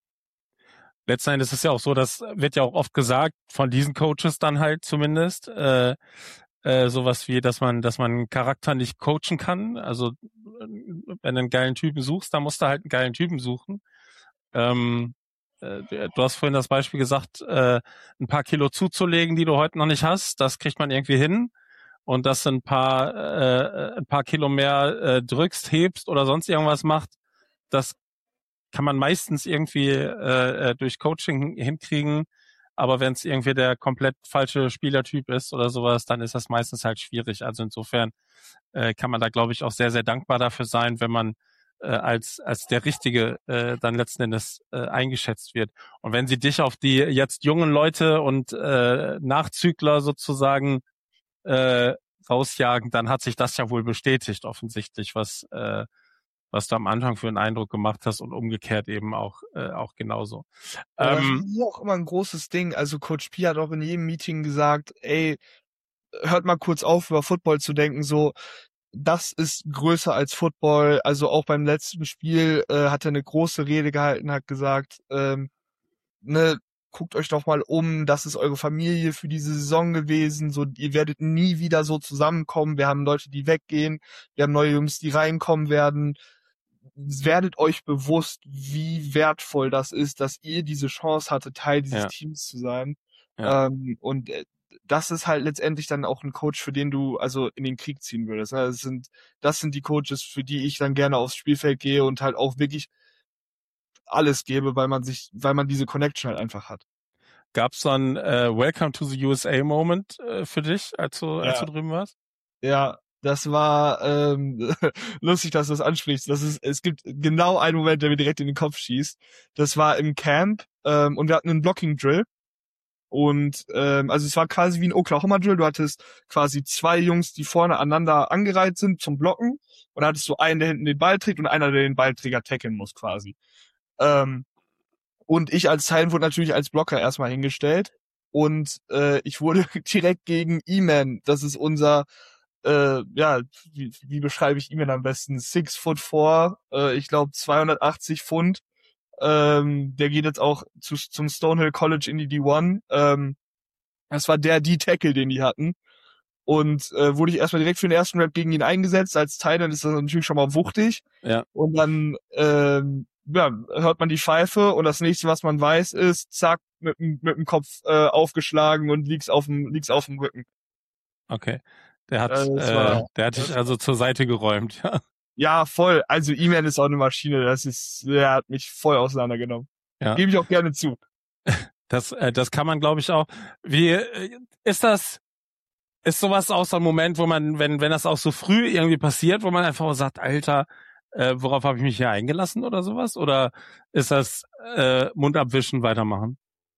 Letzten Endes ist es ja auch so, das wird ja auch oft gesagt, von diesen Coaches dann halt zumindest, äh, äh, sowas wie, dass man, dass man Charakter nicht coachen kann. Also wenn du einen geilen Typen suchst, dann musst du halt einen geilen Typen suchen. Ähm, äh, du hast vorhin das Beispiel gesagt, äh, ein paar Kilo zuzulegen, die du heute noch nicht hast, das kriegt man irgendwie hin. Und dass du ein paar, äh, ein paar Kilo mehr äh, drückst, hebst oder sonst irgendwas macht, das kann man meistens irgendwie äh, durch Coaching hinkriegen. Aber wenn es irgendwie der komplett falsche Spielertyp ist oder sowas, dann ist das meistens halt schwierig. Also insofern äh, kann man da, glaube ich, auch sehr, sehr dankbar dafür sein, wenn man äh, als als der Richtige äh, dann letzten Endes äh, eingeschätzt wird. Und wenn sie dich auf die jetzt jungen Leute und äh, Nachzügler sozusagen äh, rausjagen, dann hat sich das ja wohl bestätigt, offensichtlich, was äh, was du am Anfang für einen Eindruck gemacht hast und umgekehrt eben auch äh, auch genauso. Ja, das Ähm, ist auch immer ein großes Ding. Also Coach P hat auch in jedem Meeting gesagt, ey, hört mal kurz auf, über Football zu denken, so, das ist größer als Football. Also auch beim letzten Spiel äh, hat er eine große Rede gehalten, hat gesagt, ähm, ne, guckt euch doch mal um, das ist eure Familie für diese Saison gewesen, so, ihr werdet nie wieder so zusammenkommen, wir haben Leute, die weggehen, wir haben neue Jungs, die reinkommen werden, werdet euch bewusst, wie wertvoll das ist, dass ihr diese Chance hattet, Teil dieses Ja. Teams zu sein, Ja. ähm, und äh, das ist halt letztendlich dann auch ein Coach, für den du also in den Krieg ziehen würdest. Ne? Das sind, das sind die Coaches, für die ich dann gerne aufs Spielfeld gehe und halt auch wirklich alles gebe, weil man sich, weil man diese Connection halt einfach hat. Gab's so ein äh, Welcome to the U S A Moment äh, für dich, als du, als Ja. du drüben warst? Ja, das war ähm, lustig, dass du das ansprichst. Das ist, es gibt genau einen Moment, der mir direkt in den Kopf schießt. Das war im Camp ähm, und wir hatten einen Blocking Drill. Und ähm, also es war quasi wie ein Oklahoma Drill. Du hattest quasi zwei Jungs, die vorne aneinander angereiht sind zum Blocken. Und da hattest du einen, der hinten den Ball trägt und einer, der den Ballträger tackeln muss quasi. Ähm, und ich als Teil wurde natürlich als Blocker erstmal hingestellt. Und äh, ich wurde direkt gegen E-Man, das ist unser, äh, ja, wie, wie beschreibe ich E-Man am besten? Six foot four, äh, ich glaube zweihundertachtzig Pfund. Ähm, der geht jetzt auch zu, zum Stonehill College in die D eins. Ähm, das war der D-Tackle, den die hatten. Und äh, wurde ich erstmal direkt für den ersten Rap gegen ihn eingesetzt. Als Teil, dann ist das natürlich schon mal wuchtig. Ja. Und dann ähm, ja, hört man die Pfeife und das nächste, was man weiß, ist, zack, mit, mit dem Kopf äh, aufgeschlagen und liegst auf dem liegst auf dem Rücken. Okay. Der hat, Also, das äh, war- der hat dich also zur Seite geräumt, ja. Ja, voll. Also E-Man ist auch eine Maschine. Das ist, der hat mich voll auseinandergenommen. Ja. Gebe ich auch gerne zu. Das, äh, das kann man, glaube ich, auch. Wie äh, ist das? Ist sowas auch so ein Moment, wo man, wenn, wenn das auch so früh irgendwie passiert, wo man einfach sagt, Alter, äh, worauf habe ich mich hier eingelassen oder sowas? Oder ist das äh, Mund abwischen, weitermachen?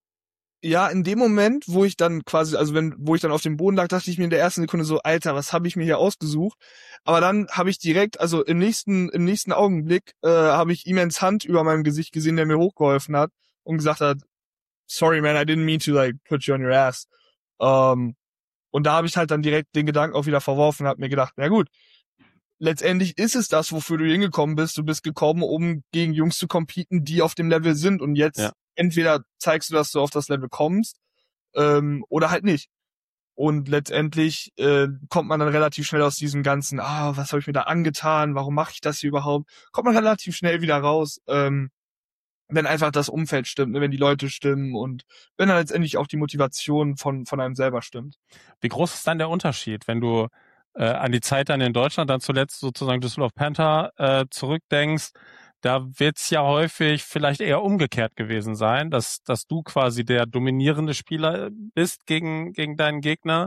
Ja, in dem Moment, wo ich dann quasi, also wenn, wo ich dann auf dem Boden lag, dachte ich mir in der ersten Sekunde so, Alter, was habe ich mir hier ausgesucht? Aber dann habe ich direkt, also im nächsten, im nächsten Augenblick, äh, habe ich E-Mans Hand über meinem Gesicht gesehen, der mir hochgeholfen hat und gesagt hat, sorry man, I didn't mean to like put you on your ass. Ähm, und da habe ich halt dann direkt den Gedanken auch wieder verworfen und habe mir gedacht, na gut, letztendlich ist es das, wofür du hingekommen bist. Du bist gekommen, um gegen Jungs zu competen, die auf dem Level sind. Und jetzt Ja. entweder zeigst du, dass du auf das Level kommst, ähm, oder halt nicht. Und letztendlich äh, kommt man dann relativ schnell aus diesem ganzen, ah, was habe ich mir da angetan, warum mache ich das hier überhaupt? Kommt man relativ schnell wieder raus, ähm, wenn einfach das Umfeld stimmt, ne, wenn die Leute stimmen und wenn dann letztendlich auch die Motivation von von einem selber stimmt. Wie groß ist dann der Unterschied, wenn du äh, an die Zeit dann in Deutschland, dann zuletzt sozusagen Düsseldorf Panther äh, zurückdenkst? Da wird's ja häufig vielleicht eher umgekehrt gewesen sein, dass dass du quasi der dominierende Spieler bist gegen gegen deinen Gegner.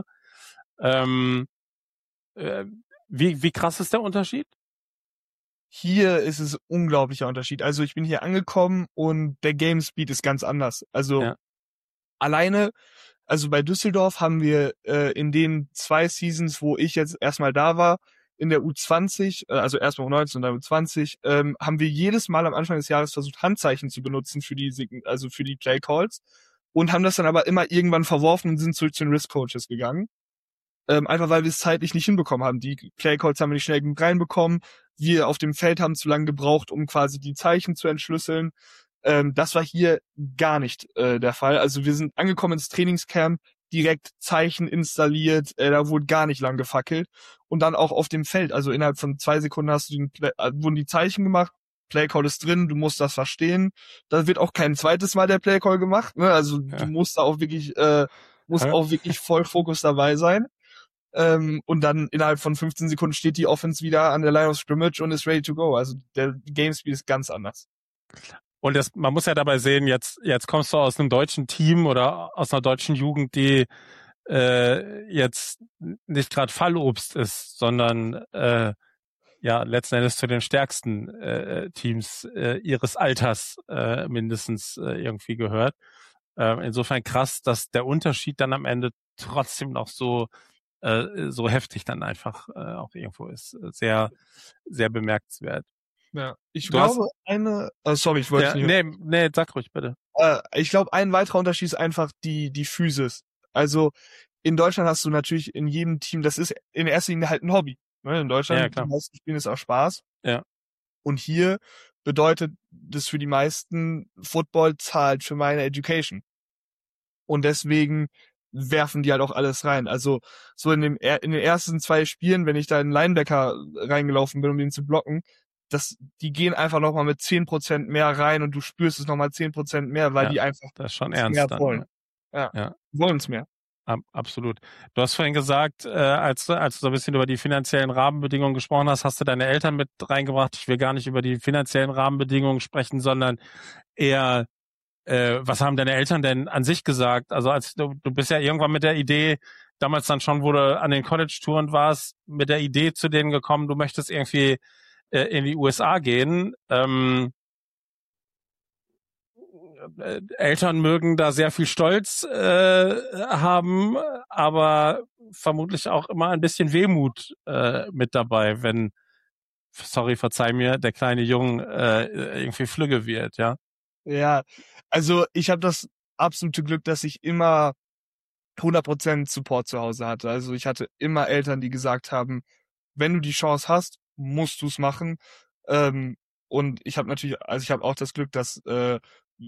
Ähm, äh, wie wie krass ist der Unterschied? Hier ist es unglaublicher Unterschied. Also ich bin hier angekommen und der Game Speed ist ganz anders. Also Ja. alleine, also bei Düsseldorf haben wir äh, in den zwei Seasons, wo ich jetzt erstmal da war, in der U zwanzig, äh, also erstmal U neunzehn und dann U zwanzig, ähm, haben wir jedes Mal am Anfang des Jahres versucht, Handzeichen zu benutzen für die, Sign- also für die Play Calls und haben das dann aber immer irgendwann verworfen und sind zurück zu den Risk Coaches gegangen. Ähm, einfach weil wir es zeitlich nicht hinbekommen haben. Die Play Calls haben wir nicht schnell genug reinbekommen. Wir auf dem Feld haben zu lange gebraucht, um quasi die Zeichen zu entschlüsseln. Ähm, das war hier gar nicht äh, der Fall. Also wir sind angekommen ins Trainingscamp, direkt Zeichen installiert, äh, da wurde gar nicht lang gefackelt. Und dann auch auf dem Feld, also innerhalb von zwei Sekunden hast du den Play, äh, wurden die Zeichen gemacht, Playcall ist drin, du musst das verstehen. Da wird auch kein zweites Mal der Playcall gemacht, ne? Also Ja. du musst da auch wirklich, äh, musst Ja. auch wirklich voll Fokus dabei sein. Ähm, und dann innerhalb von fünfzehn Sekunden steht die Offense wieder an der Line of Scrimmage und ist ready to go. Also der Game Speed ist ganz anders. Und das, man muss ja dabei sehen, jetzt, jetzt kommst du aus einem deutschen Team oder aus einer deutschen Jugend, die äh, jetzt nicht gerade Fallobst ist, sondern äh, ja letzten Endes zu den stärksten äh, Teams äh, ihres Alters äh, mindestens äh, irgendwie gehört. Äh, insofern krass, dass der Unterschied dann am Ende trotzdem noch so äh, so heftig dann einfach äh, auch irgendwo ist. Sehr, sehr bemerkenswert. Ja, ich Du glaube, hast- eine, oh, sorry, ich wollte Ja, nicht. nee, nee, sag ruhig bitte. Äh, ich glaube, ein weiterer Unterschied ist einfach die, die Physis. Also, in Deutschland hast du natürlich in jedem Team, das ist in erster Linie halt ein Hobby. Ne? In Deutschland, Ja, klar. die meisten spielen es auch Spaß. Ja. Und hier bedeutet das für die meisten, Football zahlt für meine Education. Und deswegen werfen die halt auch alles rein. Also, so in dem, in den ersten zwei Spielen, wenn ich da in einen Linebacker reingelaufen bin, um den zu blocken, das, die gehen einfach nochmal mit zehn Prozent mehr rein und du spürst es nochmal zehn Prozent mehr, weil Ja, die einfach Das ist schon mehr ernst dann. wollen. Ne? Ja, Ja. wollen es mehr. Ab, absolut. Du hast vorhin gesagt, äh, als, du- als du so ein bisschen über die finanziellen Rahmenbedingungen gesprochen hast, hast du deine Eltern mit reingebracht. Ich will gar nicht über die finanziellen Rahmenbedingungen sprechen, sondern eher, äh, was haben deine Eltern denn an sich gesagt? Also als du, du bist ja irgendwann mit der Idee, damals dann schon, wo du an den College-Touren warst, mit der Idee zu denen gekommen, du möchtest irgendwie äh, in die U S A gehen. Ähm, äh, Eltern mögen da sehr viel Stolz äh, haben, aber vermutlich auch immer ein bisschen Wehmut äh, mit dabei, wenn, sorry, verzeih mir, der kleine Junge äh, irgendwie flügge wird, ja. Ja, also ich habe das absolute Glück, dass ich immer hundert Prozent Support zu Hause hatte. Also ich hatte immer Eltern, die gesagt haben, wenn du die Chance hast, musst du es machen. Ähm, und ich habe natürlich, also ich habe auch das Glück, dass äh,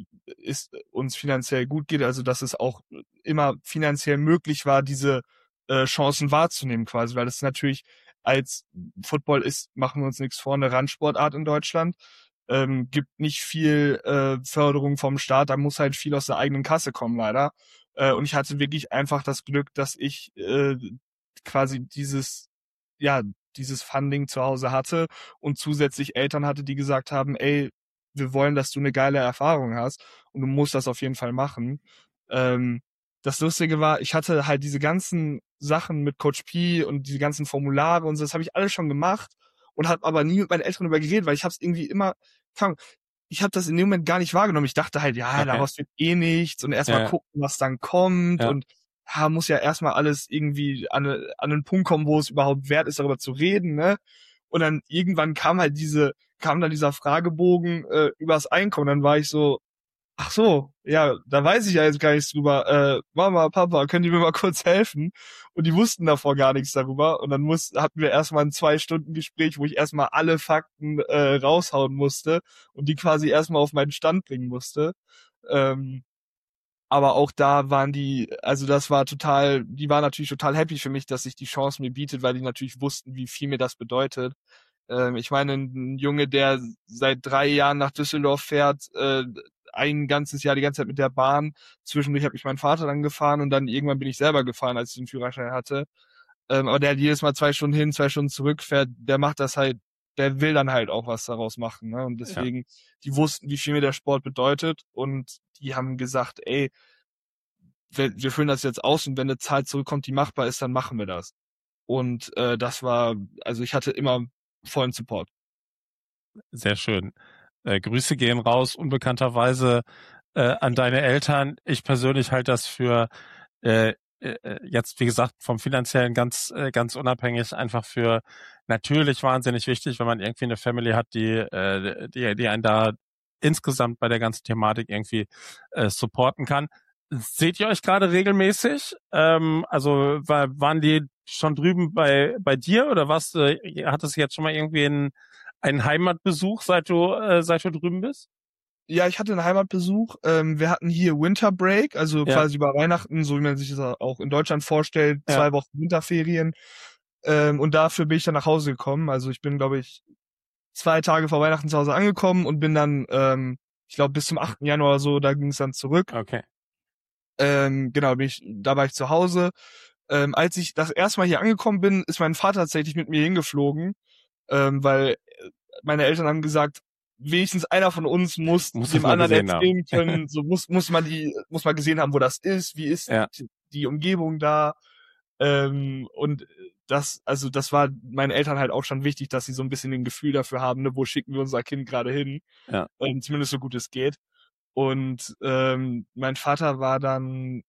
es uns finanziell gut geht, also dass es auch immer finanziell möglich war, diese äh, Chancen wahrzunehmen quasi, weil es natürlich als Football ist, machen wir uns nichts vor, eine Randsportart in Deutschland. Ähm, gibt nicht viel äh, Förderung vom Staat, da muss halt viel aus der eigenen Kasse kommen, leider. Äh, und ich hatte wirklich einfach das Glück, dass ich äh, quasi dieses, ja, dieses Funding zu Hause hatte und zusätzlich Eltern hatte, die gesagt haben, ey, wir wollen, dass du eine geile Erfahrung hast und du musst das auf jeden Fall machen. Ähm, das Lustige war, ich hatte halt diese ganzen Sachen mit Coach P und diese ganzen Formulare und so, das habe ich alles schon gemacht und habe aber nie mit meinen Eltern darüber geredet, weil ich habe es irgendwie immer, keine Ahnung, ich habe das in dem Moment gar nicht wahrgenommen. Ich dachte halt, ja, Okay. daraus wird eh nichts und erstmal Ja, ja. gucken, was dann kommt Ja. und ja, muss ja erstmal alles irgendwie an, an einen Punkt kommen, wo es überhaupt wert ist, darüber zu reden, ne? Und dann irgendwann kam halt diese, kam dann dieser Fragebogen äh, übers Einkommen. Dann war ich so, ach so, ja, da weiß ich ja jetzt gar nichts drüber. Äh, Mama, Papa, könnt ihr mir mal kurz helfen? Und die wussten davor gar nichts darüber. Und dann muss, hatten wir erstmal ein zwei Stunden Gespräch, wo ich erstmal alle Fakten äh, raushauen musste und die quasi erstmal auf meinen Stand bringen musste. Ähm, aber auch da waren die, also das war total, die waren natürlich total happy für mich, dass sich die Chance mir bietet, weil die natürlich wussten, wie viel mir das bedeutet. Ähm, ich meine, ein Junge, der seit drei Jahren nach Düsseldorf fährt, äh, ein ganzes Jahr die ganze Zeit mit der Bahn. Zwischendurch habe ich meinen Vater dann gefahren und dann irgendwann bin ich selber gefahren, als ich den Führerschein hatte. Ähm, aber der halt jedes Mal zwei Stunden hin, zwei Stunden zurück fährt, der macht das halt, der will dann halt auch was daraus machen. Ne? Und deswegen, die wussten, wie viel mir der Sport bedeutet und die haben gesagt, ey, wir, wir füllen das jetzt aus und wenn eine Zahl zurückkommt, die machbar ist, dann machen wir das. Und äh, das war, also ich hatte immer vollen Support. Sehr schön. Äh, Grüße gehen raus, unbekannterweise äh, an deine Eltern. Ich persönlich halte das für äh, äh, jetzt, wie gesagt, vom Finanziellen ganz, äh, ganz unabhängig, einfach für natürlich wahnsinnig wichtig, wenn man irgendwie eine Family hat, die, äh, die, die einen da insgesamt bei der ganzen Thematik irgendwie äh, supporten kann. Seht ihr euch gerade regelmäßig? Ähm, also war, waren die schon drüben bei bei dir oder was? Äh, hattest du jetzt schon mal irgendwie einen, einen Heimatbesuch, seit du äh, seit du drüben bist? Ja, ich hatte einen Heimatbesuch. Ähm, wir hatten hier Winter Break, also Ja. quasi über Weihnachten, so wie man sich das auch in Deutschland vorstellt, Ja. zwei Wochen Winterferien. Ähm, und dafür bin ich dann nach Hause gekommen. Also ich bin, glaube ich, zwei Tage vor Weihnachten zu Hause angekommen und bin dann, ähm, ich glaube, bis zum achten Januar oder so, da ging es dann zurück. Okay. Ähm, genau, bin ich, da war ich zu Hause. Ähm, als ich das erste Mal hier angekommen bin, ist mein Vater tatsächlich mit mir hingeflogen, ähm, weil meine Eltern haben gesagt, wenigstens einer von uns muss, Muss dem das mal anderen gesehen erzählen können, so muss, muss man die, muss man gesehen haben, wo das ist, wie ist Ja. die, die Umgebung da, ähm, und das, also das war meinen Eltern halt auch schon wichtig, dass sie so ein bisschen ein Gefühl dafür haben, ne, wo schicken wir unser Kind gerade hin, Ja. ähm, zumindest so gut es geht. Und ähm, mein Vater war dann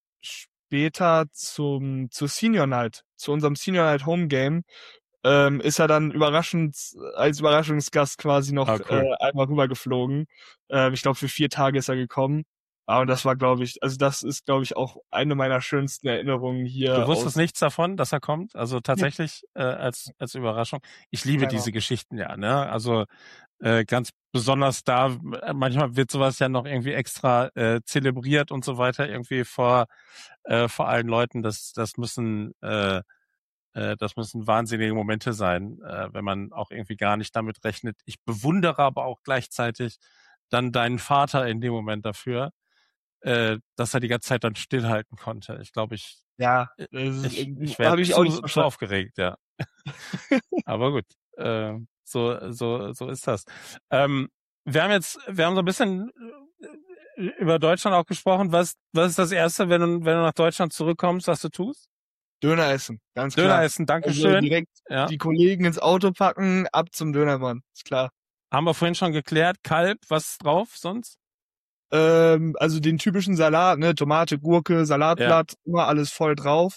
später zum zur Senior Night, zu unserem Senior Night Home Game, ähm, ist er dann überraschend als Überraschungsgast quasi noch Ah, cool. äh, einmal rübergeflogen. Ähm, ich glaube, für vier Tage ist er gekommen. Ah, und das war, glaube ich, also das ist, glaube ich, auch eine meiner schönsten Erinnerungen hier Du wusstest aus. nichts davon, dass er kommt? Also tatsächlich äh, als als Überraschung. Ich liebe Keiner. diese Geschichten ja, ne? Also äh, ganz besonders da, äh, manchmal wird sowas ja noch irgendwie extra äh, zelebriert und so weiter, irgendwie vor äh, vor allen Leuten. Das das müssen äh, äh, das müssen wahnsinnige Momente sein, äh, wenn man auch irgendwie gar nicht damit rechnet. Ich bewundere aber auch gleichzeitig dann deinen Vater in dem Moment dafür, äh, dass er die ganze Zeit dann stillhalten konnte. Ich glaube, ich Ja, das ist, ich, ich habe werde ich auch nicht zu, zu verstanden. aufgeregt, ja. Aber gut, äh, so, so, so ist das. Ähm, wir haben jetzt, wir haben so ein bisschen äh, über Deutschland auch gesprochen. Was, was ist das Erste, wenn du, wenn du nach Deutschland zurückkommst, was du tust? Döner essen, ganz Döner klar. essen, Also Dankeschön. direkt Ja. die Kollegen ins Auto packen, ab zum Dönermann, ist klar. Haben wir vorhin schon geklärt. Kalb, was ist drauf sonst? Ähm, also den typischen Salat, ne, Tomate, Gurke, Salatblatt, immer alles voll drauf.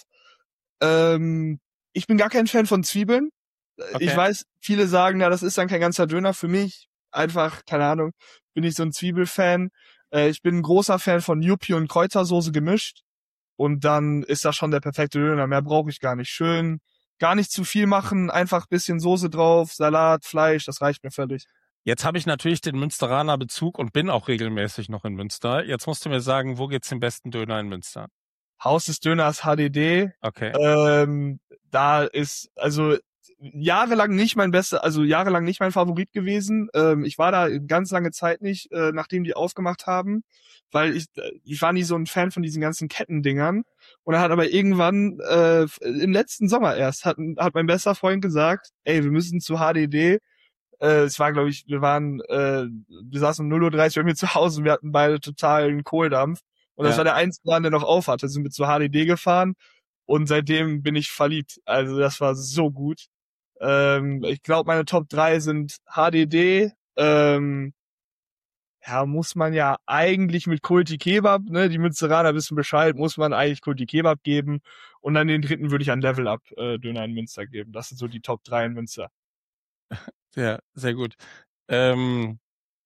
Ähm, ich bin gar kein Fan von Zwiebeln. Okay. Ich weiß, viele sagen, ja, das ist dann kein ganzer Döner. Für mich einfach, keine Ahnung, bin ich so ein Zwiebelfan. Äh, ich bin ein großer Fan von Gnocchi und Kräutersoße gemischt. Und dann ist das schon der perfekte Döner. Mehr brauche ich gar nicht. Schön, gar nicht zu viel machen, einfach bisschen Soße drauf, Salat, Fleisch, das reicht mir völlig. Jetzt habe ich natürlich den Münsteraner Bezug und bin auch regelmäßig noch in Münster. Jetzt musst du mir sagen, wo gibt's den besten Döner in Münster? Haus des Döners H D D. Okay. Ähm, da ist, also jahrelang nicht mein bester, also jahrelang nicht mein Favorit gewesen. Ähm, ich war da ganz lange Zeit nicht, äh, nachdem die aufgemacht haben, weil ich, ich war nie so ein Fan von diesen ganzen Kettendingern. Und dann hat aber irgendwann, äh, im letzten Sommer erst, hat, hat mein bester Freund gesagt, ey, wir müssen zu H D D. Äh, es war, glaube ich, wir waren, äh, wir saßen um null Uhr dreißig bei mir zu Hause und wir hatten beide totalen Kohldampf. Und das Ja. war der einzige Laden, der noch auf hatte. Sind wir zu H D D gefahren und seitdem bin ich verliebt. Also das war so gut. Ähm, ich glaube, meine Top drei sind H D D, ähm, ja, muss man ja eigentlich mit Kulti Kebab, ne, die Münsteraner wissen Bescheid, muss man eigentlich Kulti Kebab geben. Und dann den dritten würde ich an Level Up äh, Döner in Münster geben. Das sind so die Top drei in Münster. Ja, sehr gut. Ähm,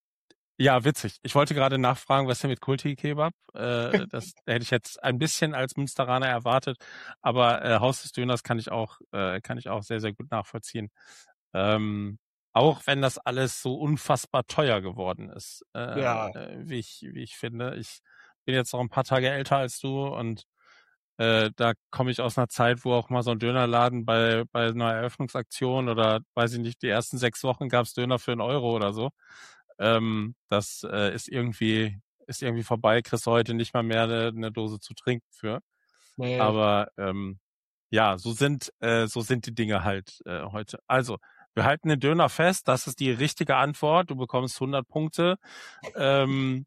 ja, witzig. Ich wollte gerade nachfragen, was denn mit Kulti Kebab? Äh, das hätte ich jetzt ein bisschen als Münsteraner erwartet, aber äh, Haus des Döners kann ich auch, äh, kann ich auch sehr, sehr gut nachvollziehen. Ähm, auch wenn das alles so unfassbar teuer geworden ist, äh, Ja. äh, wie ich, wie ich finde. Ich bin jetzt noch ein paar Tage älter als du und äh, da komme ich aus einer Zeit, wo auch mal so ein Dönerladen bei bei einer Eröffnungsaktion oder weiß ich nicht, die ersten sechs Wochen gab's Döner für einen Euro oder so. Ähm, das äh, ist irgendwie ist irgendwie vorbei. Kriegst du heute nicht mal mehr eine, eine Dose zu trinken für. Nee. Aber ähm, ja, so sind äh, so sind die Dinge halt äh, heute. Also wir halten den Döner fest. Das ist die richtige Antwort. Du bekommst hundert Punkte. Ähm,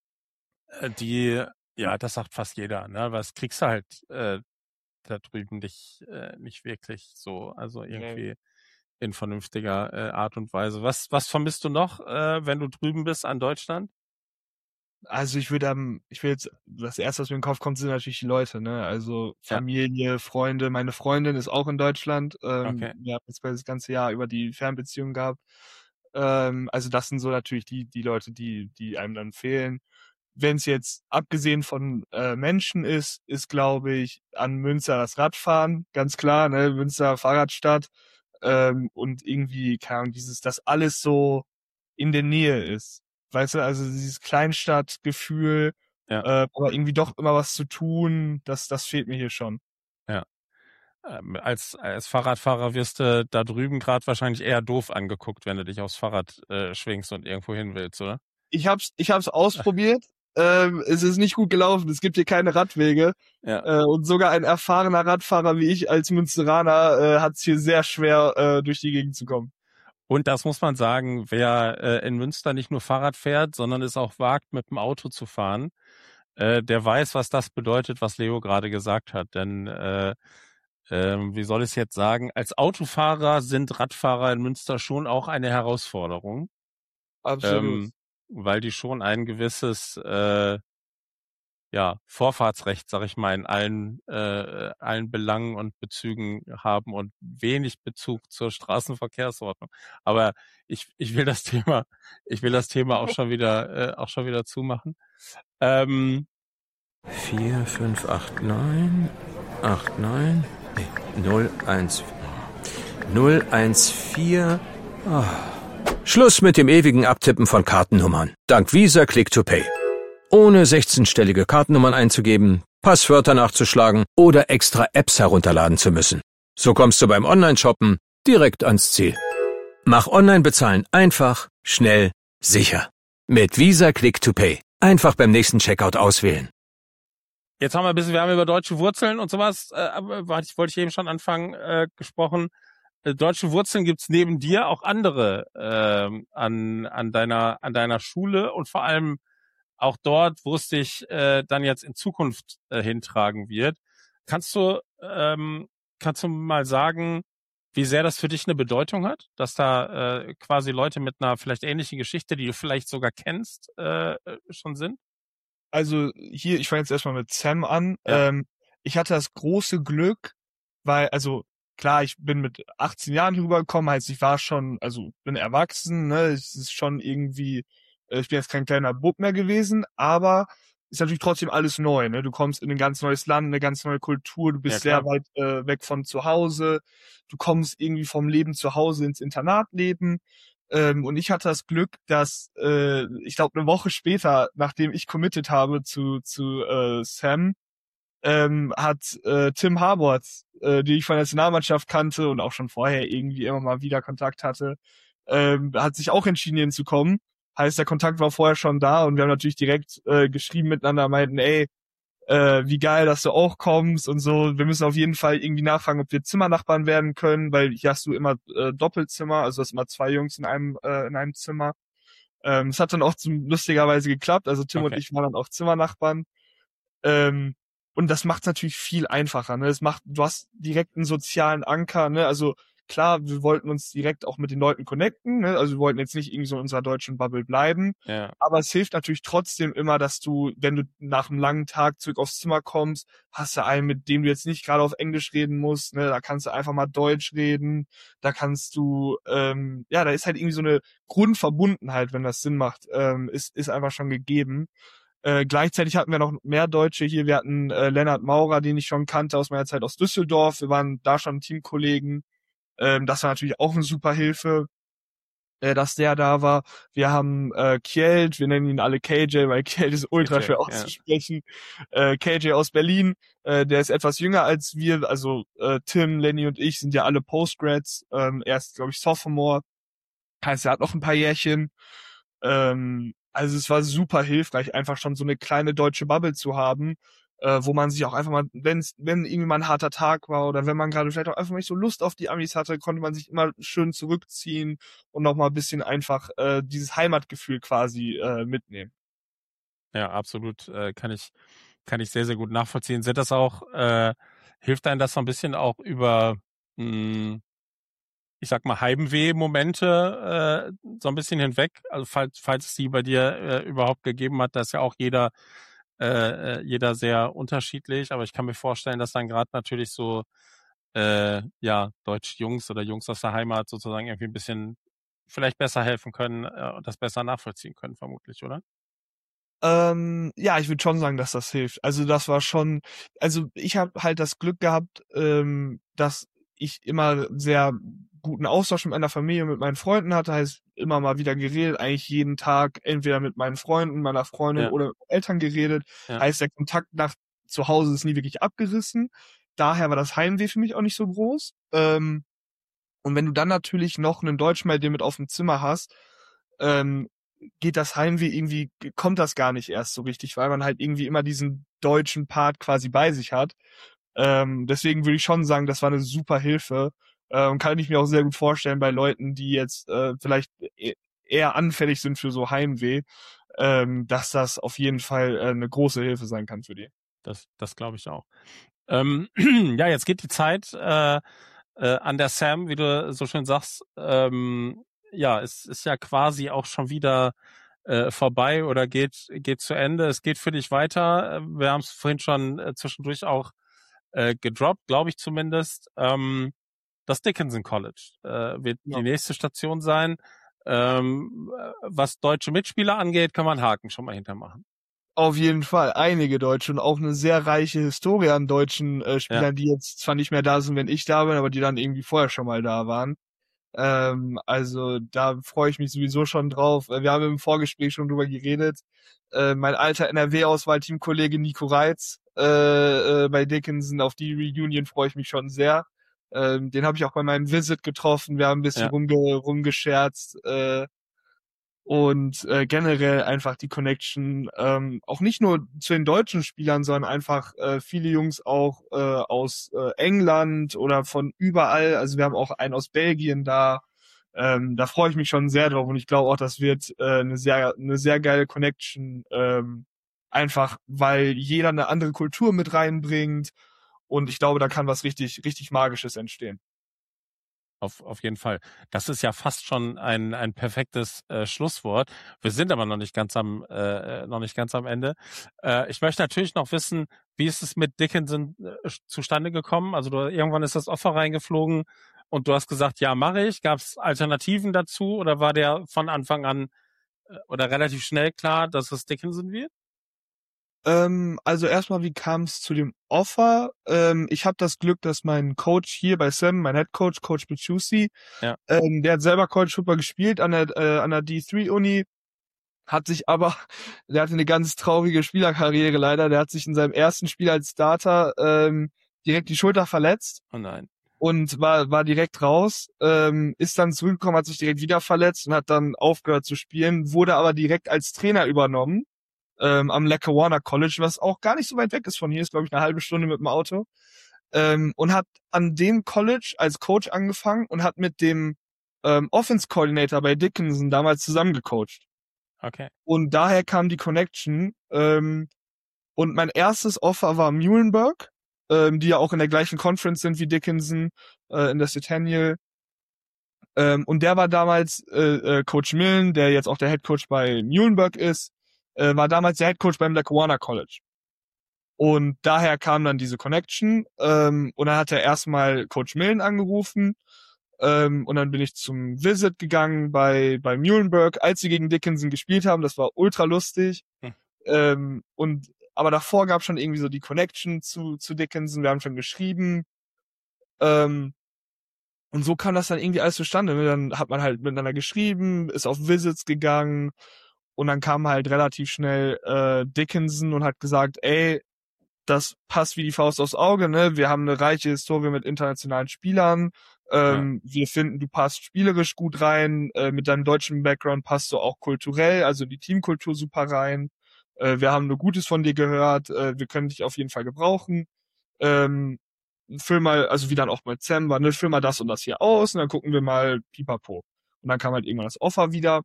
äh, die ja, das sagt fast jeder. Ne, was kriegst du halt äh, da drüben nicht äh, nicht wirklich so. Also irgendwie in vernünftiger äh, Art und Weise. Was was vermisst du noch, äh, wenn du drüben bist an Deutschland? Also ich würde am, ich will jetzt, das erste, was mir in den Kopf kommt, sind natürlich die Leute, ne? Also Ja. Familie, Freunde. Meine Freundin ist auch in Deutschland. Ähm, Okay. Wir haben jetzt das ganze Jahr über die Fernbeziehung gehabt. Ähm, also das sind so natürlich die, die Leute, die, die einem dann fehlen. Wenn es jetzt abgesehen von äh, Menschen ist, ist, glaube ich, an Münster das Radfahren, ganz klar, ne? Münster Fahrradstadt. Ähm, und irgendwie, keine Ahnung, dieses, dass alles so in der Nähe ist. Weißt du, also dieses Kleinstadtgefühl, Ja. äh, aber irgendwie doch immer was zu tun, das, das fehlt mir hier schon. Ja. Ähm, als, als Fahrradfahrer wirst du da drüben gerade wahrscheinlich eher doof angeguckt, wenn du dich aufs Fahrrad äh, schwingst und irgendwo hin willst, oder? Ich hab's, ich hab's ausprobiert. Ähm, es ist nicht gut gelaufen. Es gibt hier keine Radwege. Ja. Äh, und sogar ein erfahrener Radfahrer wie ich als Münsteraner äh, hat es hier sehr schwer, äh, durch die Gegend zu kommen. Und das muss man sagen, wer äh, in Münster nicht nur Fahrrad fährt, sondern es auch wagt, mit dem Auto zu fahren, äh, der weiß, was das bedeutet, was Leo gerade gesagt hat. Denn äh, äh, wie soll ich es jetzt sagen, als Autofahrer sind Radfahrer in Münster schon auch eine Herausforderung, Absolut. ähm, weil die schon ein gewisses äh, ja, Vorfahrtsrecht, sag ich mal, in allen, äh, allen Belangen und Bezügen haben und wenig Bezug zur Straßenverkehrsordnung. Aber ich, ich will das Thema, ich will das Thema auch schon wieder, äh, auch schon wieder zumachen. Ähm, vier, fünf, acht, neun, acht, neun, nee, null, eins, null, eins, vier. Oh. Schluss mit dem ewigen Abtippen von Kartennummern. Dank Visa Click to Pay. Ohne sechzehnstellige Kartennummern einzugeben, Passwörter nachzuschlagen oder extra Apps herunterladen zu müssen. So kommst du beim Online-Shoppen direkt ans Ziel. Mach Online-Bezahlen einfach, schnell, sicher. Mit Visa Click to Pay. Einfach beim nächsten Checkout auswählen. Jetzt haben wir ein bisschen, wir haben über deutsche Wurzeln und sowas, äh, aber wollte ich, wollte ich eben schon anfangen, äh, gesprochen. Äh, deutsche Wurzeln gibt's neben dir auch andere äh, an, an deiner, an deiner Schule und vor allem auch dort, wo es dich äh, dann jetzt in Zukunft äh, hintragen wird. Kannst du, ähm, kannst du mal sagen, wie sehr das für dich eine Bedeutung hat, dass da äh, quasi Leute mit einer vielleicht ähnlichen Geschichte, die du vielleicht sogar kennst, äh, schon sind? Also hier, ich fange jetzt erstmal mit Sam an. Ja. Ähm, ich hatte das große Glück, weil, also klar, ich bin mit achtzehn Jahren hier rübergekommen, heißt ich war schon, also bin erwachsen, ne, es ist schon irgendwie, äh, ich bin jetzt kein kleiner Bub mehr gewesen, aber ist natürlich trotzdem alles neu, ne, du kommst in ein ganz neues Land, eine ganz neue Kultur, du bist Ja, sehr weit äh, weg von zu Hause, du kommst irgendwie vom Leben zu Hause ins Internatleben. Ähm, und ich hatte das Glück, dass äh, ich glaube eine Woche später, nachdem ich committed habe zu zu äh, Sam, ähm, hat äh, Tim Harbord, äh, die ich von der Nationalmannschaft kannte und auch schon vorher irgendwie immer mal wieder Kontakt hatte, ähm, hat sich auch entschieden hinzukommen. Heißt, der Kontakt war vorher schon da und wir haben natürlich direkt äh, geschrieben miteinander, meinten, ey, äh, wie geil, dass du auch kommst und so. Wir müssen auf jeden Fall irgendwie nachfragen, ob wir Zimmernachbarn werden können, weil hier hast du immer äh, Doppelzimmer, also es immer zwei Jungs in einem äh, in einem Zimmer. Ähm, es hat dann auch zum, lustigerweise geklappt, also Tim Okay. und ich waren dann auch Zimmernachbarn. Ähm, und das macht es natürlich viel einfacher, ne? Es macht, du hast direkt einen sozialen Anker, ne? Also klar, wir wollten uns direkt auch mit den Leuten connecten, ne? Also wir wollten jetzt nicht irgendwie so in unserer deutschen Bubble bleiben. Ja. Aber es hilft natürlich trotzdem immer, dass du, wenn du nach einem langen Tag zurück aufs Zimmer kommst, hast du einen, mit dem du jetzt nicht gerade auf Englisch reden musst, ne? Da kannst du einfach mal Deutsch reden. Da kannst du, ähm, ja, da ist halt irgendwie so eine Grundverbundenheit, wenn das Sinn macht, ähm, ist, ist einfach schon gegeben. Äh, gleichzeitig hatten wir noch mehr Deutsche hier. Wir hatten äh, Lennart Maurer, den ich schon kannte aus meiner Zeit aus Düsseldorf. Wir waren da schon Teamkollegen. Ähm, das war natürlich auch eine super Hilfe, äh, dass der da war. Wir haben äh, Kjeld, wir nennen ihn alle K J, weil Kjeld ist ultra K J, schwer ja. auszusprechen. Äh, K J aus Berlin, äh, der ist etwas jünger als wir. Also äh, Tim, Lenny und ich sind ja alle Postgrads. Ähm, er ist, glaube ich, Sophomore. Heißt, er hat noch ein paar Jährchen. Ähm, also es war super hilfreich, einfach schon so eine kleine deutsche Bubble zu haben, äh, wo man sich auch einfach mal, wenn's, wenn irgendwie mal ein harter Tag war oder wenn man gerade vielleicht auch einfach nicht so Lust auf die Amis hatte, konnte man sich immer schön zurückziehen und noch mal ein bisschen einfach äh, dieses Heimatgefühl quasi äh, mitnehmen. Ja, absolut. Äh, kann ich, kann ich sehr, sehr gut nachvollziehen. Sind das auch, äh, hilft einem das so ein bisschen auch über, mh, ich sag mal, Heimweh-Momente äh, so ein bisschen hinweg? Also falls, falls es die bei dir äh, überhaupt gegeben hat, das ist ja auch jeder, äh, jeder sehr unterschiedlich, aber ich kann mir vorstellen, dass dann gerade natürlich so äh, ja, deutsche Jungs oder Jungs aus der Heimat sozusagen irgendwie ein bisschen vielleicht besser helfen können äh, und das besser nachvollziehen können, vermutlich, oder? Ähm, ja, ich würde schon sagen, dass das hilft. Also das war schon, also ich habe halt das Glück gehabt, ähm, dass ich immer sehr guten Austausch mit meiner Familie, mit meinen Freunden hatte, heißt immer mal wieder geredet, eigentlich jeden Tag entweder mit meinen Freunden, meiner Freundin Ja. oder mit Eltern geredet. Ja. Heißt, der Kontakt nach zu Hause ist nie wirklich abgerissen. Daher war das Heimweh für mich auch nicht so groß. Ähm, und wenn du dann natürlich noch einen Deutschen bei dir mit auf dem Zimmer hast, ähm, geht das Heimweh irgendwie, kommt das gar nicht erst so richtig, weil man halt irgendwie immer diesen deutschen Part quasi bei sich hat. Ähm, deswegen würde ich schon sagen, das war eine super Hilfe. Ähm, kann ich mir auch sehr gut vorstellen bei Leuten, die jetzt äh, vielleicht e- eher anfällig sind für so Heimweh, ähm, dass das auf jeden Fall äh, eine große Hilfe sein kann für die. Das, das glaube ich auch. Ähm, ja, jetzt geht die Zeit äh, äh, an der Sam, wie du so schön sagst. Ähm, ja, es ist ja quasi auch schon wieder äh, vorbei oder geht geht zu Ende. Es geht für dich weiter. Wir haben es vorhin schon äh, zwischendurch auch äh, gedroppt, glaube ich zumindest. Ähm, das Dickinson College äh, wird Ja. die nächste Station sein. Ähm, was deutsche Mitspieler angeht, kann man Haken schon mal hintermachen. Auf jeden Fall, einige Deutsche und auch eine sehr reiche Historie an deutschen äh, Spielern, Ja. die jetzt zwar nicht mehr da sind, wenn ich da bin, aber die dann irgendwie vorher schon mal da waren. Ähm, also da freue ich mich sowieso schon drauf. Äh, Wir haben im Vorgespräch schon drüber geredet. Äh, mein alter N R W-Auswahlteamkollege Nico Reitz äh, äh, bei Dickinson, auf die Reunion freue ich mich schon sehr. Ähm, den habe ich auch bei meinem Visit getroffen. Wir haben ein bisschen Ja. rumge rumgescherzt. Äh, und äh, generell einfach die Connection, ähm, auch nicht nur zu den deutschen Spielern, sondern einfach äh, viele Jungs auch äh, aus äh, England oder von überall. Also wir haben auch einen aus Belgien da. Ähm, da freue ich mich schon sehr drauf und ich glaube auch, das wird äh, eine sehr eine sehr geile Connection, ähm, einfach weil jeder eine andere Kultur mit reinbringt und ich glaube, da kann was richtig richtig Magisches entstehen. Auf, auf jeden Fall. Das ist ja fast schon ein, ein perfektes äh, Schlusswort. Wir sind aber noch nicht ganz am, äh, noch nicht ganz am Ende. Äh, ich möchte natürlich noch wissen, wie ist es mit Dickinson äh, zustande gekommen? Also du, irgendwann ist das Offer reingeflogen und du hast gesagt, ja, mache ich. Gab es Alternativen dazu oder war der von Anfang an äh, oder relativ schnell klar, dass es Dickinson wird? Ähm, also erstmal, wie kam es zu dem Offer? Ähm, ich habe das Glück, dass mein Coach hier bei Sam, mein Head Coach, Coach Petrucci, Ja. ähm, der hat selber College Football gespielt an der äh, an der D drei Uni, hat sich aber, der hatte eine ganz traurige Spielerkarriere leider. Der hat sich in seinem ersten Spiel als Starter ähm, direkt die Schulter verletzt Oh nein. und war war direkt raus, ähm, ist dann zurückgekommen, hat sich direkt wieder verletzt und hat dann aufgehört zu spielen, wurde aber direkt als Trainer übernommen. Ähm, am Lackawanna College, was auch gar nicht so weit weg ist von hier, ist glaube ich eine halbe Stunde mit dem Auto, ähm, und hat an dem College als Coach angefangen und hat mit dem ähm, Offense Coordinator bei Dickinson damals zusammengecoacht. Okay. Und daher kam die Connection. Ähm, und mein erstes Offer war Muhlenberg, ähm, die ja auch in der gleichen Conference sind wie Dickinson, äh, in der Centennial. Ähm, und der war damals äh, äh, Coach Millen, der jetzt auch der Head Coach bei Muhlenberg ist, äh, war damals der Head Coach beim Lackawanna College. Und daher kam dann diese Connection. Ähm, und dann hat er erstmal Coach Millen angerufen. Ähm, und dann bin ich zum Visit gegangen bei bei Muhlenberg, als sie gegen Dickinson gespielt haben. Das war ultra lustig. Hm. Ähm, und aber davor gab schon irgendwie so die Connection zu zu Dickinson. Wir haben schon geschrieben. Ähm, und so kam das dann irgendwie alles zustande. Dann hat man halt miteinander geschrieben, ist auf Visits gegangen und dann kam halt relativ schnell äh, Dickinson und hat gesagt, ey, das passt wie die Faust aufs Auge, ne? Wir haben eine reiche Historie mit internationalen Spielern. Ähm, ja. Wir finden, du passt spielerisch gut rein. Äh, mit deinem deutschen Background passt du auch kulturell, also die Teamkultur super rein. Äh, wir haben nur Gutes von dir gehört. Äh, wir können dich auf jeden Fall gebrauchen. Ähm, füll mal, also wie dann auch mit Sam war, ne? Füll mal das und das hier aus und dann gucken wir mal pipapo. Und dann kam halt irgendwann das Offer wieder.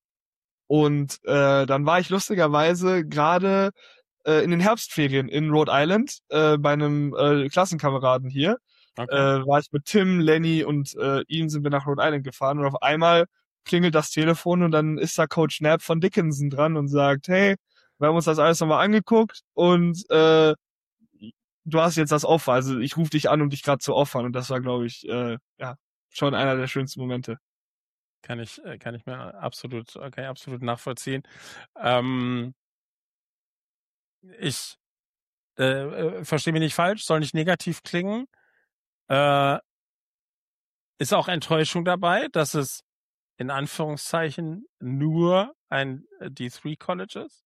Und äh, dann war ich lustigerweise gerade äh, in den Herbstferien in Rhode Island äh, bei einem äh, Klassenkameraden hier. Okay. äh, war ich mit Tim, Lenny und äh, ihm sind wir nach Rhode Island gefahren und auf einmal klingelt das Telefon und dann ist da Coach Knapp von Dickinson dran und sagt, hey, wir haben uns das alles nochmal angeguckt und äh, du hast jetzt das Offer, also ich rufe dich an, um dich gerade zu offern und das war, glaube ich, äh, ja, schon einer der schönsten Momente. Kann ich, äh, kann ich mir absolut, kann ich absolut nachvollziehen. Ähm, ich äh, äh, verstehe mich nicht falsch, soll nicht negativ klingen. Äh, ist auch Enttäuschung dabei, dass es in Anführungszeichen nur ein äh, D drei College ist?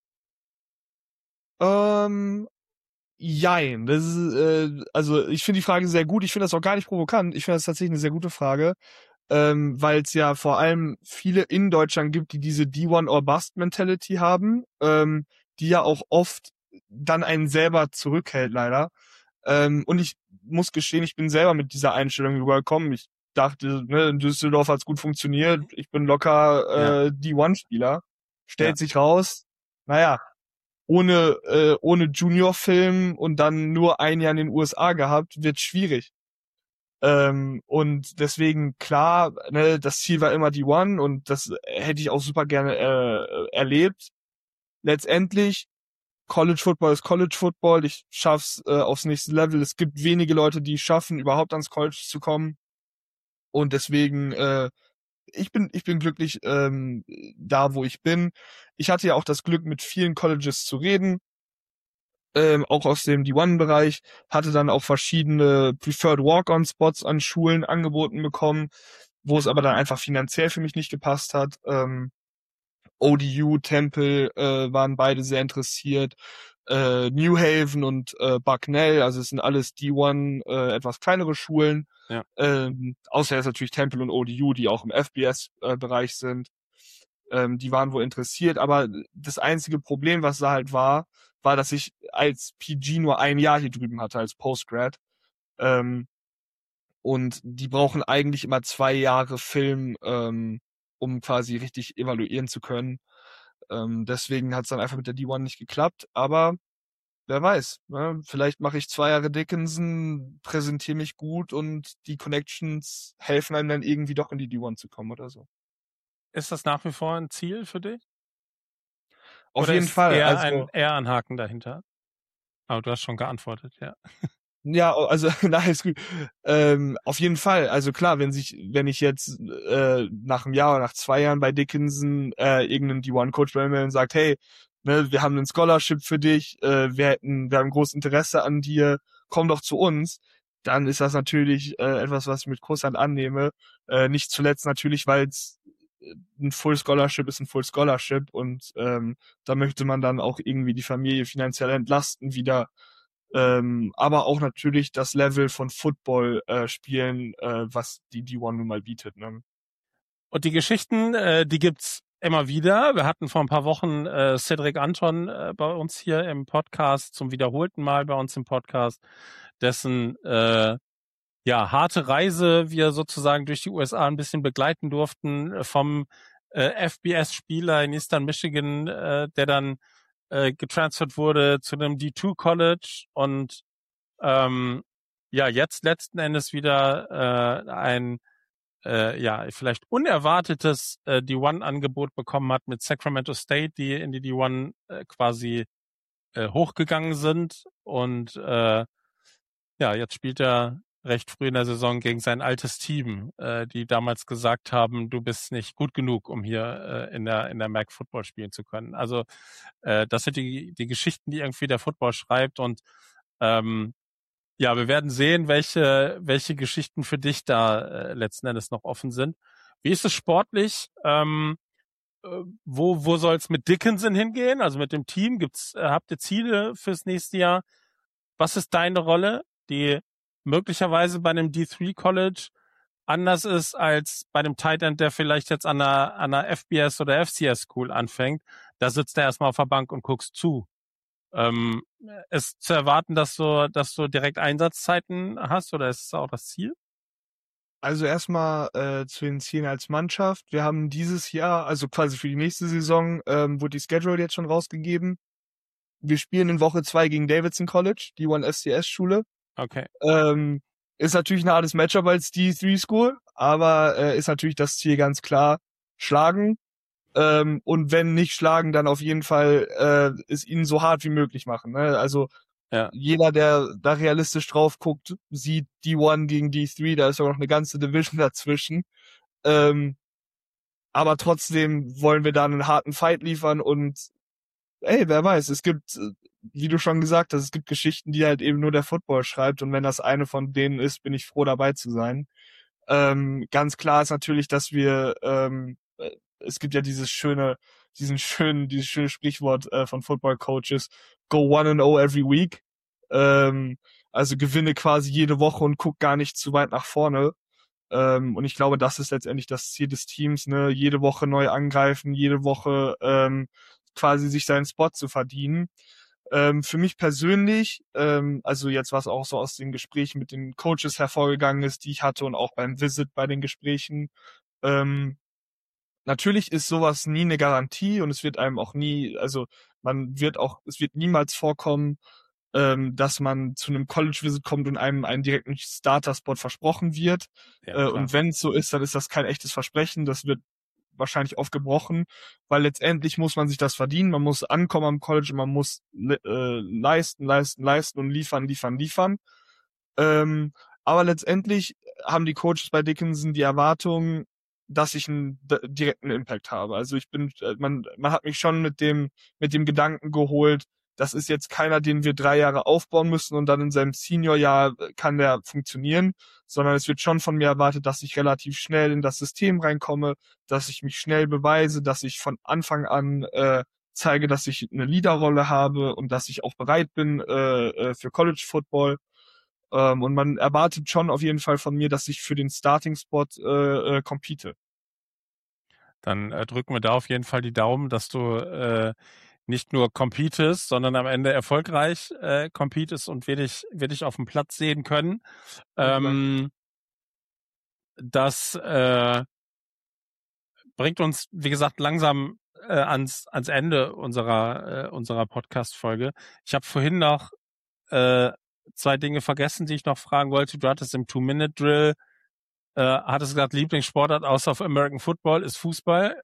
Ähm, jein. Das ist, äh, also ich finde die Frage sehr gut. Ich finde das auch gar nicht provokant. Ich finde das tatsächlich eine sehr gute Frage, ähm, weil es ja vor allem viele in Deutschland gibt, die diese D eins or Bust Mentality haben, ähm, die ja auch oft dann einen selber zurückhält, leider. Ähm, und ich muss gestehen, ich bin selber mit dieser Einstellung übergekommen. Ich dachte, ne, in Düsseldorf hat's gut funktioniert. Ich bin locker äh, D eins Spieler. Stellt Ja. sich raus, naja, ohne äh, ohne Junior-Film und dann nur ein Jahr in den U S A gehabt, wird schwierig. Ähm, und deswegen, klar, ne, das Ziel war immer D eins und das hätte ich auch super gerne äh, erlebt. Letztendlich, College Football ist College Football. Ich schaff's äh, aufs nächste Level. Es gibt wenige Leute, die es schaffen, überhaupt ans College zu kommen. Und deswegen, äh, ich bin, ich bin glücklich ähm, da, wo ich bin. Ich hatte ja auch das Glück, mit vielen Colleges zu reden, ähm, auch aus dem D eins Bereich, hatte dann auch verschiedene Preferred Walk-on-Spots an Schulen angeboten bekommen, wo es aber dann einfach finanziell für mich nicht gepasst hat. Ähm, O D U, Temple äh, waren beide sehr interessiert. Äh, New Haven und äh, Bucknell, also es sind alles D eins, äh, etwas kleinere Schulen. Ja. Ähm, außer jetzt natürlich Temple und O D U, die auch im F B S-Bereich äh, sind. Ähm, die waren wohl interessiert, aber das einzige Problem, was da halt war, war, dass ich als P G nur ein Jahr hier drüben hatte, als Postgrad. Ähm, und die brauchen eigentlich immer zwei Jahre Film, ähm, um quasi richtig evaluieren zu können. Ähm, deswegen hat es dann einfach mit der D eins nicht geklappt, aber wer weiß, ne? Vielleicht mache ich zwei Jahre Dickinson, präsentiere mich gut und die Connections helfen einem dann irgendwie doch in die D eins zu kommen oder so. Ist das nach wie vor ein Ziel für dich? Auf Oder jeden ist Fall. Eher, Also, ein, eher ein Haken dahinter? Aber du hast schon geantwortet, ja. ja, also, na, ist gut. Ähm, auf jeden Fall. Also klar, wenn sich, wenn ich jetzt äh, nach einem Jahr oder nach zwei Jahren bei Dickinson äh, irgendeinen D eins Coach bei mir und sagt, hey, ne, wir haben einen Scholarship für dich, äh, wir hätten, wir haben großes Interesse an dir, komm doch zu uns, dann ist das natürlich äh, etwas, was ich mit Kusshand annehme. Äh, nicht zuletzt natürlich, weil es ein Full Scholarship ist ein Full Scholarship und ähm, da möchte man dann auch irgendwie die Familie finanziell entlasten wieder. Ähm, aber auch natürlich das Level von Football äh, spielen, äh, was die D eins nun mal bietet. Ne? Und die Geschichten, äh, die gibt's immer wieder. Wir hatten vor ein paar Wochen äh, Cedric Anton äh, bei uns hier im Podcast, zum wiederholten Mal bei uns im Podcast, dessen äh, ja harte Reise wir sozusagen durch die U S A ein bisschen begleiten durften, vom äh, F B S-Spieler in Eastern Michigan, äh, der dann äh, getransfert wurde zu einem D zwei College und ähm, ja jetzt letzten Endes wieder äh, ein äh, ja vielleicht unerwartetes äh, D eins Angebot bekommen hat mit Sacramento State, die in die D eins äh, quasi äh, hochgegangen sind und äh, ja jetzt spielt er recht früh in der Saison gegen sein altes Team, äh, die damals gesagt haben, du bist nicht gut genug, um hier äh, in der in der M A C Football spielen zu können. Also äh, das sind die die Geschichten, die irgendwie der Football schreibt und ähm, ja, wir werden sehen, welche welche Geschichten für dich da äh, letzten Endes noch offen sind. Wie ist es sportlich? Ähm, äh, wo wo soll es mit Dickinson hingehen? Also mit dem Team gibt's äh, habt ihr Ziele fürs nächste Jahr? Was ist deine Rolle, die möglicherweise bei einem D drei College anders ist als bei einem Tight End, der vielleicht jetzt an einer, an einer F B S oder F C S School anfängt? Da sitzt er erstmal auf der Bank und guckst zu. Ähm, ist zu erwarten, dass du, dass du direkt Einsatzzeiten hast oder ist es auch das Ziel? Also erstmal äh, zu den Zielen als Mannschaft. Wir haben dieses Jahr, also quasi für die nächste Saison, ähm, wurde die Schedule jetzt schon rausgegeben. Wir spielen in Woche zwei gegen Davidson College, die One F C S Schule. Okay. Ähm, ist natürlich ein hartes Matchup als D drei School, aber äh, ist natürlich das Ziel ganz klar, schlagen. Ähm, und wenn nicht schlagen, dann auf jeden Fall äh, es ihnen so hart wie möglich machen. Ne? Also Ja. jeder, der da realistisch drauf guckt, sieht D eins gegen D drei, da ist auch noch eine ganze Division dazwischen. Ähm, aber trotzdem wollen wir da einen harten Fight liefern und ey, wer weiß, es gibt, wie du schon gesagt hast, es gibt Geschichten, die halt eben nur der Football schreibt und wenn das eine von denen ist, bin ich froh dabei zu sein. Ähm, ganz klar ist natürlich, dass wir, ähm, es gibt ja dieses schöne, diesen schönen, dieses schöne Sprichwort äh, von Football Coaches, go one and oh every week. Ähm, also gewinne quasi jede Woche und guck gar nicht zu weit nach vorne. Ähm, und ich glaube, das ist letztendlich das Ziel des Teams, ne, jede Woche neu angreifen, jede Woche ähm, quasi sich seinen Spot zu verdienen. Ähm, für mich persönlich, ähm, also jetzt was auch so aus den Gesprächen mit den Coaches hervorgegangen ist, die ich hatte und auch beim Visit bei den Gesprächen, ähm, natürlich ist sowas nie eine Garantie und es wird einem auch nie, also man wird auch, es wird niemals vorkommen, ähm, dass man zu einem College-Visit kommt und einem einen direkten Starter-Spot versprochen wird. Ja, äh, und wenn es so ist, dann ist das kein echtes Versprechen. Das wird wahrscheinlich oft gebrochen, weil letztendlich muss man sich das verdienen. Man muss ankommen am College und man muss le- äh, leisten, leisten, leisten und liefern, liefern, liefern. Ähm, aber letztendlich haben die Coaches bei Dickinson die Erwartung, dass ich einen d- direkten Impact habe. Also ich bin, äh, man, man hat mich schon mit dem, mit dem Gedanken geholt, das ist jetzt keiner, den wir drei Jahre aufbauen müssen und dann in seinem Seniorjahr kann der funktionieren, sondern es wird schon von mir erwartet, dass ich relativ schnell in das System reinkomme, dass ich mich schnell beweise, dass ich von Anfang an äh, zeige, dass ich eine Leaderrolle habe und dass ich auch bereit bin äh, äh, für College Football. Ähm, und man erwartet schon auf jeden Fall von mir, dass ich für den Starting-Spot äh, äh, compete. Dann äh, drücken wir da auf jeden Fall die Daumen, dass du äh, nicht nur competest, sondern am Ende erfolgreich äh, competest und wir dich, wir dich auf dem Platz sehen können. Ähm, das äh, bringt uns, wie gesagt, langsam äh, ans, ans Ende unserer, äh, unserer Podcast-Folge. Ich habe vorhin noch äh, zwei Dinge vergessen, die ich noch fragen wollte. Du hattest im Two-Minute-Drill, äh, hattest gesagt, Lieblingssportart außer American Football ist Fußball.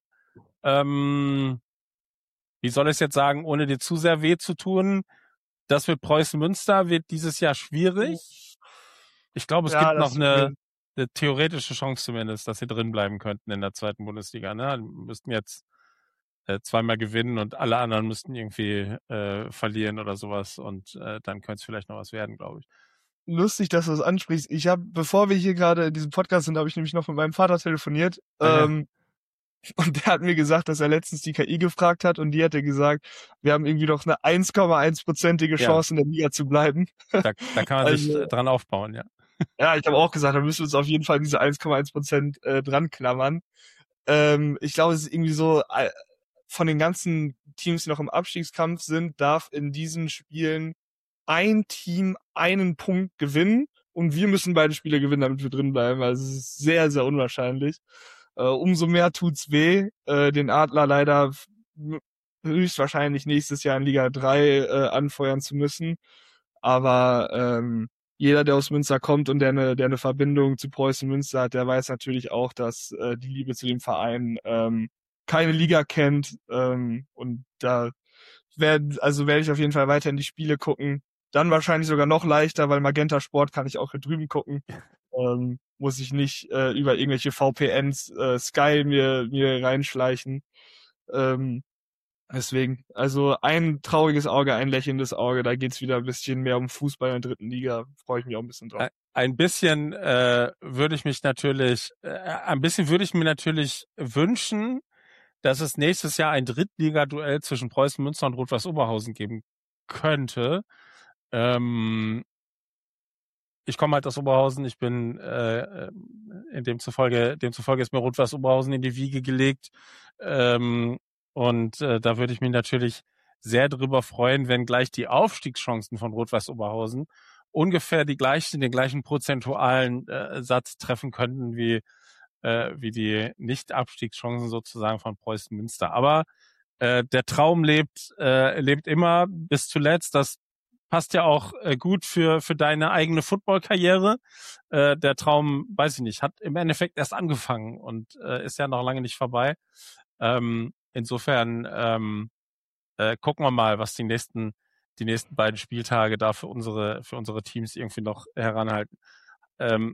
Ähm, wie soll ich es jetzt sagen, ohne dir zu sehr weh zu tun? Das mit Preußen Münster wird dieses Jahr schwierig. Ich glaube, es Ja, gibt noch das eine, eine theoretische Chance zumindest, dass sie drin bleiben könnten in der zweiten Bundesliga. Ne? Die müssten jetzt äh, zweimal gewinnen und alle anderen müssten irgendwie äh, verlieren oder sowas und äh, dann könnte es vielleicht noch was werden, glaube ich. lustig, dass du das ansprichst. Ich habe, bevor wir hier gerade in diesem Podcast sind, habe ich nämlich noch mit meinem Vater telefoniert. Okay. Ähm, und der hat mir gesagt, dass er letztens die K I gefragt hat und die hatte gesagt, wir haben irgendwie noch eine eins Komma eins prozentige Chance Ja. in der Liga zu bleiben. Da, da kann man Also, sich dran aufbauen, ja. Ja, ich habe auch gesagt, da müssen wir uns auf jeden Fall diese eins Komma eins Prozent äh, dran klammern. Ähm, ich glaube, es ist irgendwie so, äh, von den ganzen Teams, die noch im Abstiegskampf sind, darf in diesen Spielen ein Team einen Punkt gewinnen und wir müssen beide Spiele gewinnen, damit wir drin bleiben. Also es ist sehr, sehr unwahrscheinlich. Äh, umso mehr tut's weh, äh, den Adler leider höchstwahrscheinlich nächstes Jahr in Liga drei äh, anfeuern zu müssen. Aber ähm, jeder, der aus Münster kommt und der eine, der eine Verbindung zu Preußen Münster hat, der weiß natürlich auch, dass äh, die Liebe zu dem Verein ähm, keine Liga kennt. Ähm, und da werd, also werde ich auf jeden Fall weiter in die Spiele gucken. Dann wahrscheinlich sogar noch leichter, weil Magenta Sport kann ich auch hier drüben gucken. Ähm, muss ich nicht äh, über irgendwelche V P Ns äh, Sky mir mir reinschleichen. Ähm, deswegen, also ein trauriges Auge, ein lächelndes Auge. Da geht's wieder ein bisschen mehr um Fußball in der dritten Liga. Freue ich mich auch ein bisschen drauf. Ein bisschen äh, würde ich mich natürlich, äh, ein bisschen würde ich mir natürlich wünschen, dass es nächstes Jahr ein Drittliga-Duell zwischen Preußen Münster und Rot-Weiß Oberhausen geben könnte. Ähm, ich komme halt aus Oberhausen, ich bin äh, in demzufolge, demzufolge ist mir Rot-Weiß Oberhausen in die Wiege gelegt. Ähm, und äh, da würde ich mich natürlich sehr drüber freuen, wenn gleich die Aufstiegschancen von Rot-Weiß Oberhausen ungefähr die gleichen, den gleichen prozentualen äh, Satz treffen könnten wie äh, wie die Nicht-Abstiegschancen sozusagen von Preußen Münster. Aber äh, der Traum lebt äh, lebt immer bis zuletzt. Das passt ja auch äh, gut für für deine eigene Football-Karriere. Äh, der Traum, weiß ich nicht, hat im Endeffekt erst angefangen und äh, ist ja noch lange nicht vorbei. Ähm, insofern ähm, äh, gucken wir mal, was die nächsten die nächsten beiden Spieltage da für unsere für unsere Teams irgendwie noch heranhalten. Ähm,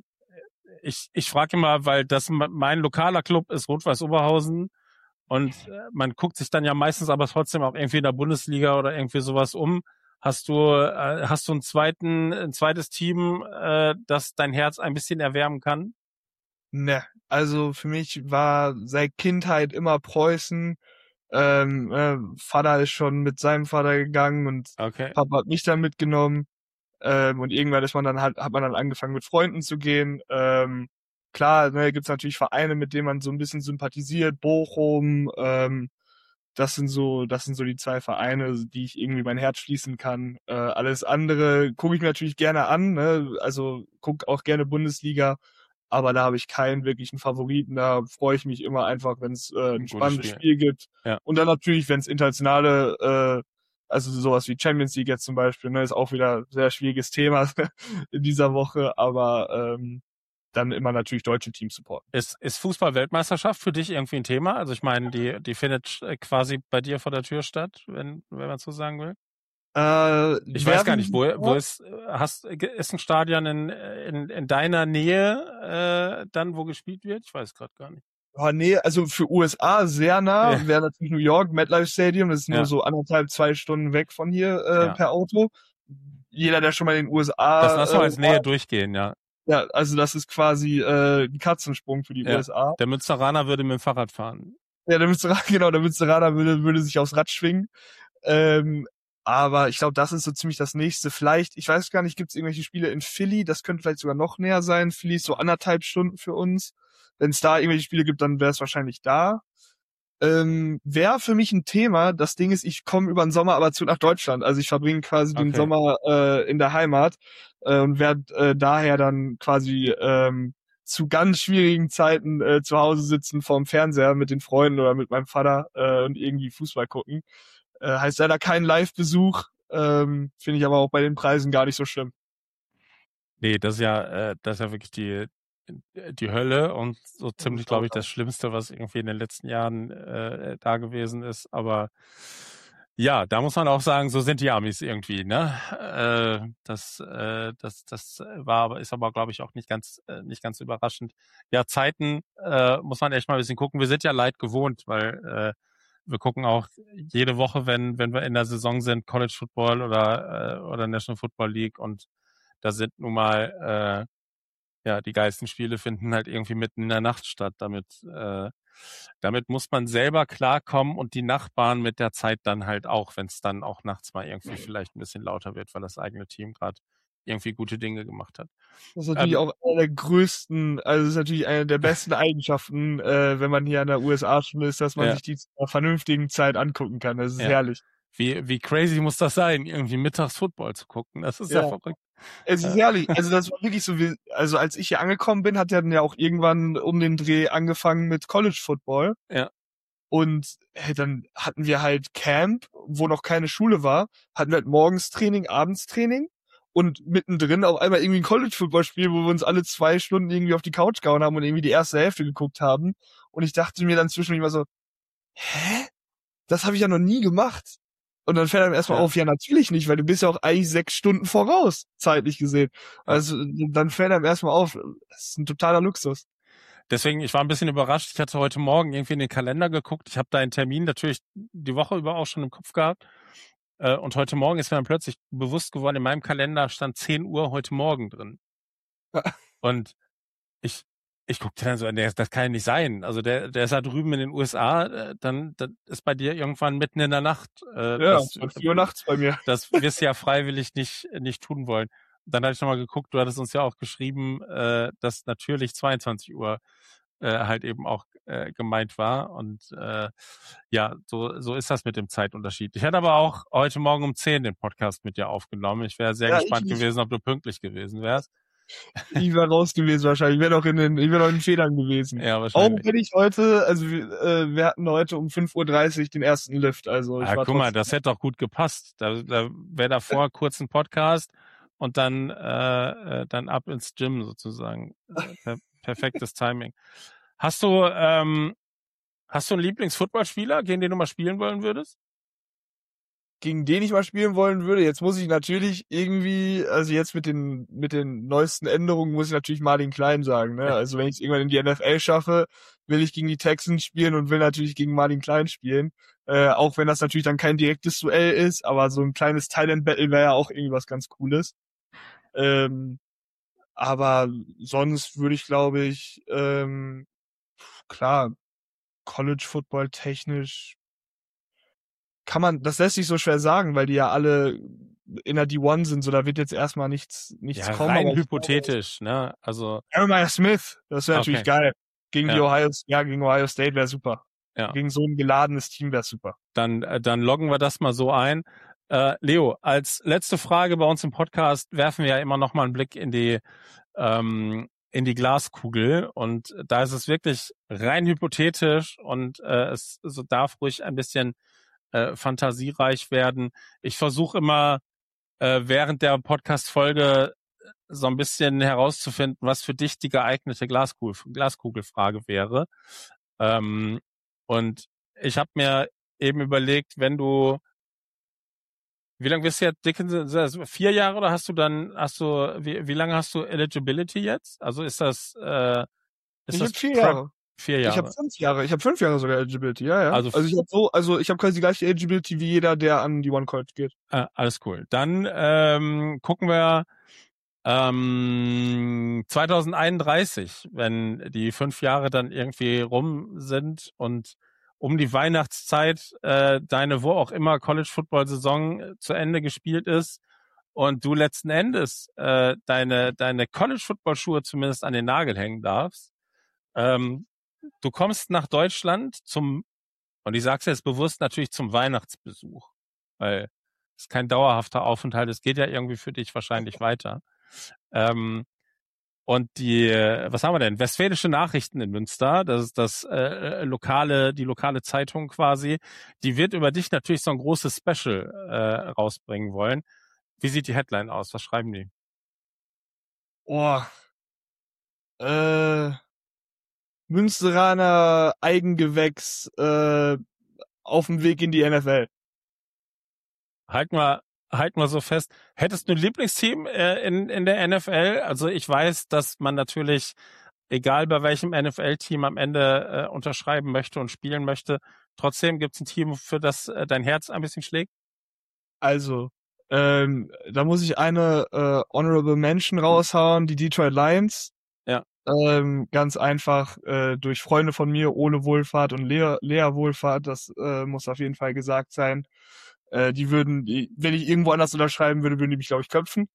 ich ich frage immer, weil das mein lokaler Club ist Rot-Weiß Oberhausen und äh, man guckt sich dann ja meistens aber trotzdem auch irgendwie in der Bundesliga oder irgendwie sowas um. Hast du äh, hast du einen zweiten ein zweites Team, äh, das dein Herz ein bisschen erwärmen kann? Ne, also für mich war seit Kindheit immer Preußen. Ähm, äh, Vater ist schon mit seinem Vater gegangen und Okay. Papa hat mich dann mitgenommen. Ähm, und irgendwann ist man dann halt, hat man dann angefangen mit Freunden zu gehen. Ähm, klar, ne, gibt's natürlich Vereine, mit denen man so ein bisschen sympathisiert. Bochum, ähm, das sind so, das sind so die zwei Vereine, die ich irgendwie mein Herz schließen kann. Äh, alles andere gucke ich mir natürlich gerne an, ne? Also guck auch gerne Bundesliga, aber da habe ich keinen wirklichen Favoriten. Da freue ich mich immer einfach, wenn es äh, ein Ein gutes spannendes Spiel. Spiel gibt. Ja. Und dann natürlich, wenn es internationale, äh, also sowas wie Champions League jetzt zum Beispiel, ne, ist auch wieder ein sehr schwieriges Thema in dieser Woche, aber ähm, dann immer natürlich deutsche Teams supporten. Ist, ist Fußball-Weltmeisterschaft für dich irgendwie ein Thema? Also ich meine, die, die findet äh, quasi bei dir vor der Tür statt, wenn, wenn man so sagen will. Äh, Ich weiß gar nicht, wo, wo ist, hast, ist ein Stadion in, in, in deiner Nähe äh, dann, wo gespielt wird? Ich weiß gerade gar nicht. Oh, nee, also für U S A sehr nah, Ja. wäre natürlich New York, MetLife Stadium, das ist nur Ja. so anderthalb, zwei Stunden weg von hier äh, Ja. per Auto. Jeder, der schon mal in den U S A... Das lass mal äh, als Nähe durchgehen, ja. Ja, also das ist quasi äh, ein Katzensprung für die Ja. U S A. Der Münsteraner würde mit dem Fahrrad fahren. Ja, der Münsteraner, genau, der Münsteraner würde, würde sich aufs Rad schwingen. Ähm, aber ich glaube, das ist so ziemlich das nächste. Vielleicht, ich weiß gar nicht, gibt es irgendwelche Spiele in Philly? Das könnte vielleicht sogar noch näher sein. Philly ist so anderthalb Stunden für uns. Wenn es da irgendwelche Spiele gibt, dann wäre es wahrscheinlich da. Ähm, wäre für mich ein Thema. Das Ding ist, ich komme über den Sommer aber zu nach Deutschland. Also ich verbringe quasi den Okay. Sommer äh, in der Heimat äh, und werde äh, daher dann quasi ähm, zu ganz schwierigen Zeiten äh, zu Hause sitzen vorm Fernseher mit den Freunden oder mit meinem Vater äh, und irgendwie Fußball gucken. Äh, heißt leider kein Live-Besuch. Ähm, finde ich aber auch bei den Preisen gar nicht so schlimm. Nee, das ist ja, äh, das ist ja wirklich die, die Hölle und so ziemlich, glaube ich, das Schlimmste, was irgendwie in den letzten Jahren äh, da gewesen ist. Aber ja, da muss man auch sagen, so sind die Amis irgendwie, ne? Äh, das, äh, das, das war aber, ist aber, glaube ich, auch nicht ganz, äh, nicht ganz überraschend. Ja, Zeiten äh, muss man echt mal ein bisschen gucken. Wir sind ja leid gewohnt, weil äh, wir gucken auch jede Woche, wenn, wenn wir in der Saison sind, College Football oder, äh, oder National Football League und da sind nun mal, äh, ja, die geilsten Spiele finden halt irgendwie mitten in der Nacht statt. Damit, äh, damit muss man selber klarkommen und die Nachbarn mit der Zeit dann halt auch, wenn es dann auch nachts mal irgendwie vielleicht ein bisschen lauter wird, weil das eigene Team gerade irgendwie gute Dinge gemacht hat. Das ist natürlich Ähm, auch einer der größten, also das ist natürlich eine der besten Eigenschaften, äh, wenn man hier in der U S A schon ist, dass man Ja. sich die zu einer vernünftigen Zeit angucken kann. Das ist Ja. herrlich. Wie, wie crazy muss das sein, irgendwie mittags Football zu gucken? Das ist ja, Ja. verrückt. Es ist herrlich. Also das war wirklich so, wie, also als ich hier angekommen bin, hat er dann ja auch irgendwann um den Dreh angefangen mit College Football. Ja. Und hey, dann hatten wir halt Camp, wo noch keine Schule war, hatten wir halt morgens Training, abends Training und mittendrin auf einmal irgendwie ein College-Football-Spiel, wo wir uns alle zwei Stunden irgendwie auf die Couch gehauen haben und irgendwie die erste Hälfte geguckt haben. Und ich dachte mir dann zwischendurch immer so, hä? Das habe ich ja noch nie gemacht. Und dann fällt einem erstmal Ja. auf, ja natürlich nicht, weil du bist ja auch eigentlich sechs Stunden voraus, zeitlich gesehen. Also dann fällt einem erstmal auf, das ist ein totaler Luxus. Deswegen, ich war ein bisschen überrascht. Ich hatte heute Morgen irgendwie in den Kalender geguckt. Ich habe da einen Termin natürlich die Woche über auch schon im Kopf gehabt. Äh, Und heute Morgen ist mir dann plötzlich bewusst geworden, in meinem Kalender stand zehn Uhr heute Morgen drin. Und ich, ich guckte dann so an, der, das kann ja nicht sein. Also der, der ist da drüben in den U S A, äh, dann, dann ist bei dir irgendwann mitten in der Nacht. Äh, Ja, das, um vier Uhr nachts bei mir. das wirst du ja freiwillig nicht, nicht tun wollen. Dann hatte ich nochmal geguckt, du hattest uns ja auch geschrieben, äh, dass natürlich zweiundzwanzig Uhr äh, halt eben auch äh, gemeint war. Und äh, ja, so, so ist das mit dem Zeitunterschied. Ich hätte aber auch heute Morgen um zehn den Podcast mit dir aufgenommen. Ich wäre sehr Ja, gespannt ich nicht. gewesen, ob du pünktlich gewesen wärst. Ich wäre raus gewesen wahrscheinlich. Ich wäre noch in den, ich wäre noch in den Federn gewesen. Ja, Auch wahrscheinlich. wenn ich heute, also äh, wir hatten heute um fünf Uhr dreißig den ersten Lift. Also ich Ah, war guck mal, trotzdem- das hätte doch gut gepasst. Da, da wäre davor kurz ein Podcast und dann, äh, äh, dann ab ins Gym sozusagen. Äh, Per perfektes Timing. Hast du, ähm, hast du einen Lieblingsfootballspieler, gegen den du mal spielen wollen würdest? gegen den ich mal spielen wollen würde. Jetzt muss ich natürlich irgendwie, also jetzt mit den mit den neuesten Änderungen muss ich natürlich Martin Klein sagen. Ne? Also wenn ich es irgendwann in die N F L schaffe, will ich gegen die Texans spielen und will natürlich gegen Martin Klein spielen. Äh, auch wenn das natürlich dann kein direktes Duell ist, aber so ein kleines Tight-End-Battle wäre ja auch irgendwie was ganz Cooles. Ähm, aber sonst würde ich, glaube ich, ähm, klar, College-Football technisch kann man, das lässt sich so schwer sagen, weil die ja alle in der D eins sind, so da wird jetzt erstmal nichts, nichts Ja, kommen. rein aber ich hypothetisch, ne? Also, glaube, Jeremiah Smith, das wäre natürlich Okay. geil. Gegen die Ja. Ohio, ja, gegen Ohio State wäre super. Ja. Gegen so ein geladenes Team wäre super. dann, äh, dann loggen wir das mal so ein. Äh, Leo, als letzte Frage bei uns im Podcast werfen wir ja immer noch mal einen Blick in die, ähm, in die Glaskugel und da ist es wirklich rein hypothetisch und äh, es so darf ruhig ein bisschen äh, fantasiereich werden. Ich versuche immer äh, während der Podcast-Folge so ein bisschen herauszufinden, was für dich die geeignete Glaskugel, Glaskugelfrage wäre. Ähm, und ich habe mir eben überlegt, wenn du, wie lange bist du jetzt, Dickinson, vier Jahre oder hast du dann, hast du, wie, wie lange hast du Eligibility jetzt? Also ist das, äh, ist Ich das habe vier Prep- Jahre. Vier Ich Jahre. habe fünf Jahre. Ich habe fünf Jahre sogar Eligibility, ja, ja. Also Also, f- ich habe so, also ich habe quasi die gleiche Eligibility wie jeder, der an die One College geht. Äh, alles cool. Dann ähm, gucken wir ähm, zwanzig einunddreißig, wenn die fünf Jahre dann irgendwie rum sind und um die Weihnachtszeit äh, deine wo auch immer College-Football-Saison zu Ende gespielt ist und du letzten Endes äh, deine deine College-Football-Schuhe zumindest an den Nagel hängen darfst. Ähm, du kommst nach Deutschland zum, und ich sage es jetzt bewusst, natürlich zum Weihnachtsbesuch, weil es ist kein dauerhafter Aufenthalt, es geht ja irgendwie für dich wahrscheinlich weiter. Ähm, und die, äh, was haben wir denn? Westfälische Nachrichten in Münster, das ist das äh, lokale, die lokale Zeitung quasi, die wird über dich natürlich so ein großes Special äh, rausbringen wollen. Wie sieht die Headline aus? Was schreiben die? Oh. Äh, Münsteraner Eigengewächs äh, auf dem Weg in die N F L. Halten wir, halten wir so fest. Hättest du ein Lieblingsteam äh, in, in der N F L? Also ich weiß, dass man natürlich, egal bei welchem N F L-Team am Ende äh, unterschreiben möchte und spielen möchte, trotzdem gibt es ein Team, für das äh, dein Herz ein bisschen schlägt? Also, ähm, da muss ich eine äh, Honorable Mention raushauen, die Detroit Lions. Ja. Ähm, ganz einfach äh, durch Freunde von mir, Ole Wohlfahrt und Lea, Lea Wohlfahrt, das äh, muss auf jeden Fall gesagt sein. Äh, die würden, die, wenn ich irgendwo anders unterschreiben würde, würden die mich, glaube ich, köpfen.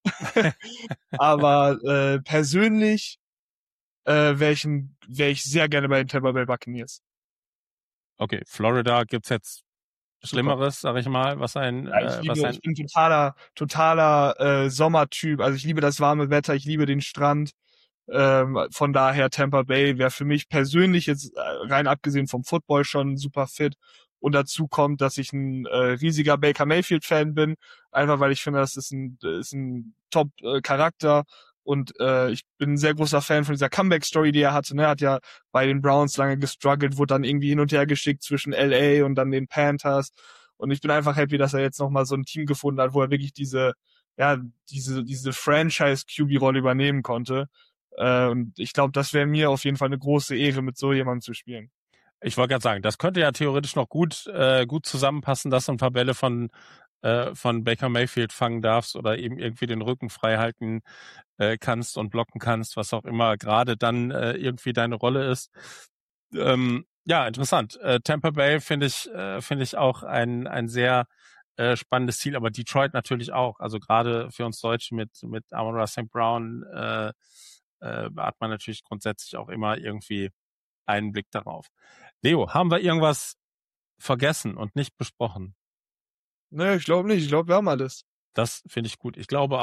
Aber äh, persönlich äh, wäre ich, ein- wär ich sehr gerne bei den Tampa Bay Buccaneers. Okay, Florida gibt's jetzt Super. Schlimmeres, sag ich mal, was ein, Ja, ich, äh, liebe, was ein ich bin totaler, totaler äh, Sommertyp. Also ich liebe das warme Wetter, ich liebe den Strand. Ähm, von daher Tampa Bay wäre für mich persönlich jetzt äh, rein abgesehen vom Football schon super fit. Und dazu kommt, dass ich ein äh, riesiger Baker Mayfield-Fan bin, einfach weil ich finde, das ist ein, ist ein Top-Charakter. Und äh, ich bin ein sehr großer Fan von dieser Comeback-Story, die er hatte. Ne? Er hat ja bei den Browns lange gestruggelt, wurde dann irgendwie hin und her geschickt zwischen L A und dann den Panthers. Und ich bin einfach happy, dass er jetzt nochmal so ein Team gefunden hat, wo er wirklich diese, ja, diese, diese Franchise-Q B-Rolle übernehmen konnte. Äh, und ich glaube, das wäre mir auf jeden Fall eine große Ehre, mit so jemandem zu spielen. Ich wollte gerade sagen, das könnte ja theoretisch noch gut äh, gut zusammenpassen, dass du ein paar Bälle von äh, von Baker Mayfield fangen darfst oder eben irgendwie den Rücken frei halten äh, kannst und blocken kannst, was auch immer gerade dann äh, irgendwie deine Rolle ist. Ähm, ja, interessant. Äh, Tampa Bay finde ich äh, finde ich auch ein ein sehr äh, spannendes Ziel, aber Detroit natürlich auch. Also gerade für uns Deutsche mit mit Amon-Ra Sankt Brown äh, äh, hat man natürlich grundsätzlich auch immer irgendwie einen Blick darauf. Leo, haben wir irgendwas vergessen und nicht besprochen? Ne, ich glaube nicht. Ich glaube, wir haben alles. Das finde ich gut. Ich glaube auch.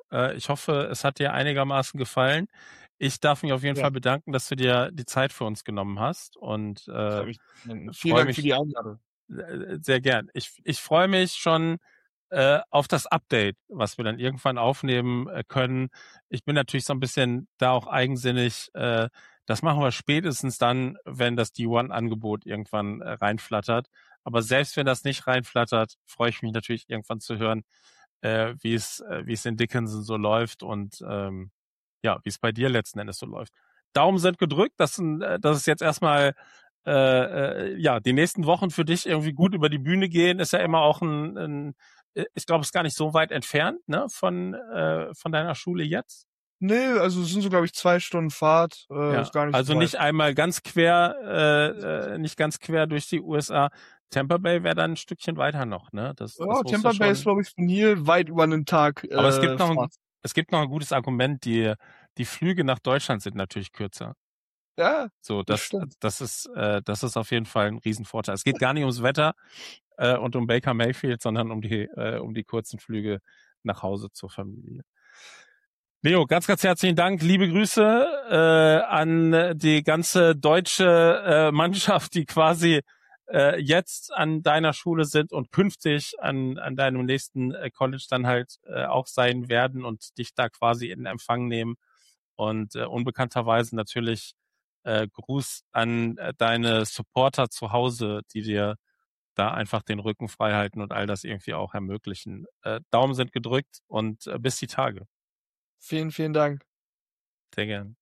Äh, ich hoffe, es hat dir einigermaßen gefallen. Ich darf mich auf jeden Ja. Fall bedanken, dass du dir die Zeit für uns genommen hast. Und äh, Ich, vielen freu Dank mich für die Einladung. äh, sehr gern. Ich, ich freue mich schon äh, auf das Update, was wir dann irgendwann aufnehmen äh, können. Ich bin natürlich so ein bisschen da auch eigensinnig. Äh, das machen wir spätestens dann, wenn das D eins Angebot irgendwann äh, reinflattert. Aber selbst wenn das nicht reinflattert, freue ich mich natürlich irgendwann zu hören, äh, wie es äh, wie es in Dickinson so läuft und ähm, ja, wie es bei dir letzten Endes so läuft. Daumen sind gedrückt, dass, äh, dass es jetzt erstmal äh, äh, ja die nächsten Wochen für dich irgendwie gut über die Bühne gehen, ist ja immer auch ein, ein ich glaube, es ist gar nicht so weit entfernt, ne, von äh, von deiner Schule jetzt. Nee, also es sind so, glaube ich, zwei Stunden Fahrt. Äh, Ja, ist gar nicht also so weit. nicht einmal ganz quer, äh, äh, nicht ganz quer durch die U S A. Tampa Bay wäre dann ein Stückchen weiter noch, ne? Das, das Ja, musst du Tampa Bay schon- ist, glaube ich, von hier weit über einen Tag. Äh, Aber es gibt noch ein, Fahrt. es gibt noch ein gutes Argument. Die die Flüge nach Deutschland sind natürlich kürzer. Ja, So, das das, stimmt. das ist, äh, das ist auf jeden Fall ein Riesenvorteil. Es geht gar nicht ums Wetter äh, und um Baker Mayfield, sondern um die, äh, um die kurzen Flüge nach Hause zur Familie. Leo, ganz, ganz herzlichen Dank. Liebe Grüße äh, an die ganze deutsche äh, Mannschaft, die quasi äh, jetzt an deiner Schule sind und künftig an, an deinem nächsten äh, College dann halt äh, auch sein werden und dich da quasi in Empfang nehmen. Und äh, unbekannterweise natürlich äh, Gruß an äh, deine Supporter zu Hause, die dir da einfach den Rücken frei halten und all das irgendwie auch ermöglichen. Äh, Daumen sind gedrückt und äh, bis die Tage. Vielen, vielen Dank. Sehr gern.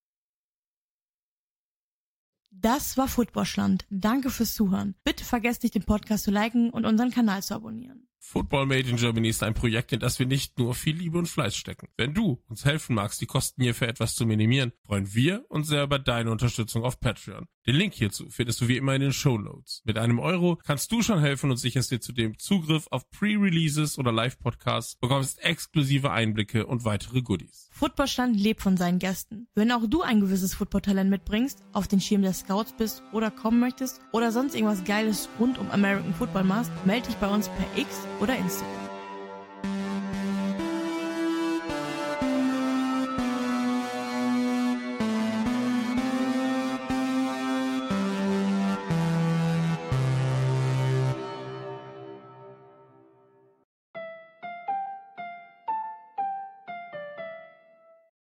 Das war Footballschland. Danke fürs Zuhören. Bitte vergesst nicht, den Podcast zu liken und unseren Kanal zu abonnieren. Football Made in Germany ist ein Projekt, in das wir nicht nur viel Liebe und Fleiß stecken. Wenn du uns helfen magst, die Kosten hierfür etwas zu minimieren, freuen wir uns sehr über deine Unterstützung auf Patreon. Den Link hierzu findest du wie immer in den Shownotes. Mit einem Euro kannst du schon helfen und sicherst dir zudem Zugriff auf Pre-Releases oder Live-Podcasts, bekommst exklusive Einblicke und weitere Goodies. Footballstand lebt von seinen Gästen. Wenn auch du ein gewisses Footballtalent mitbringst, auf den Schirm der Scouts bist oder kommen möchtest oder sonst irgendwas Geiles rund um American Football machst, melde dich bei uns per X oder Instagram.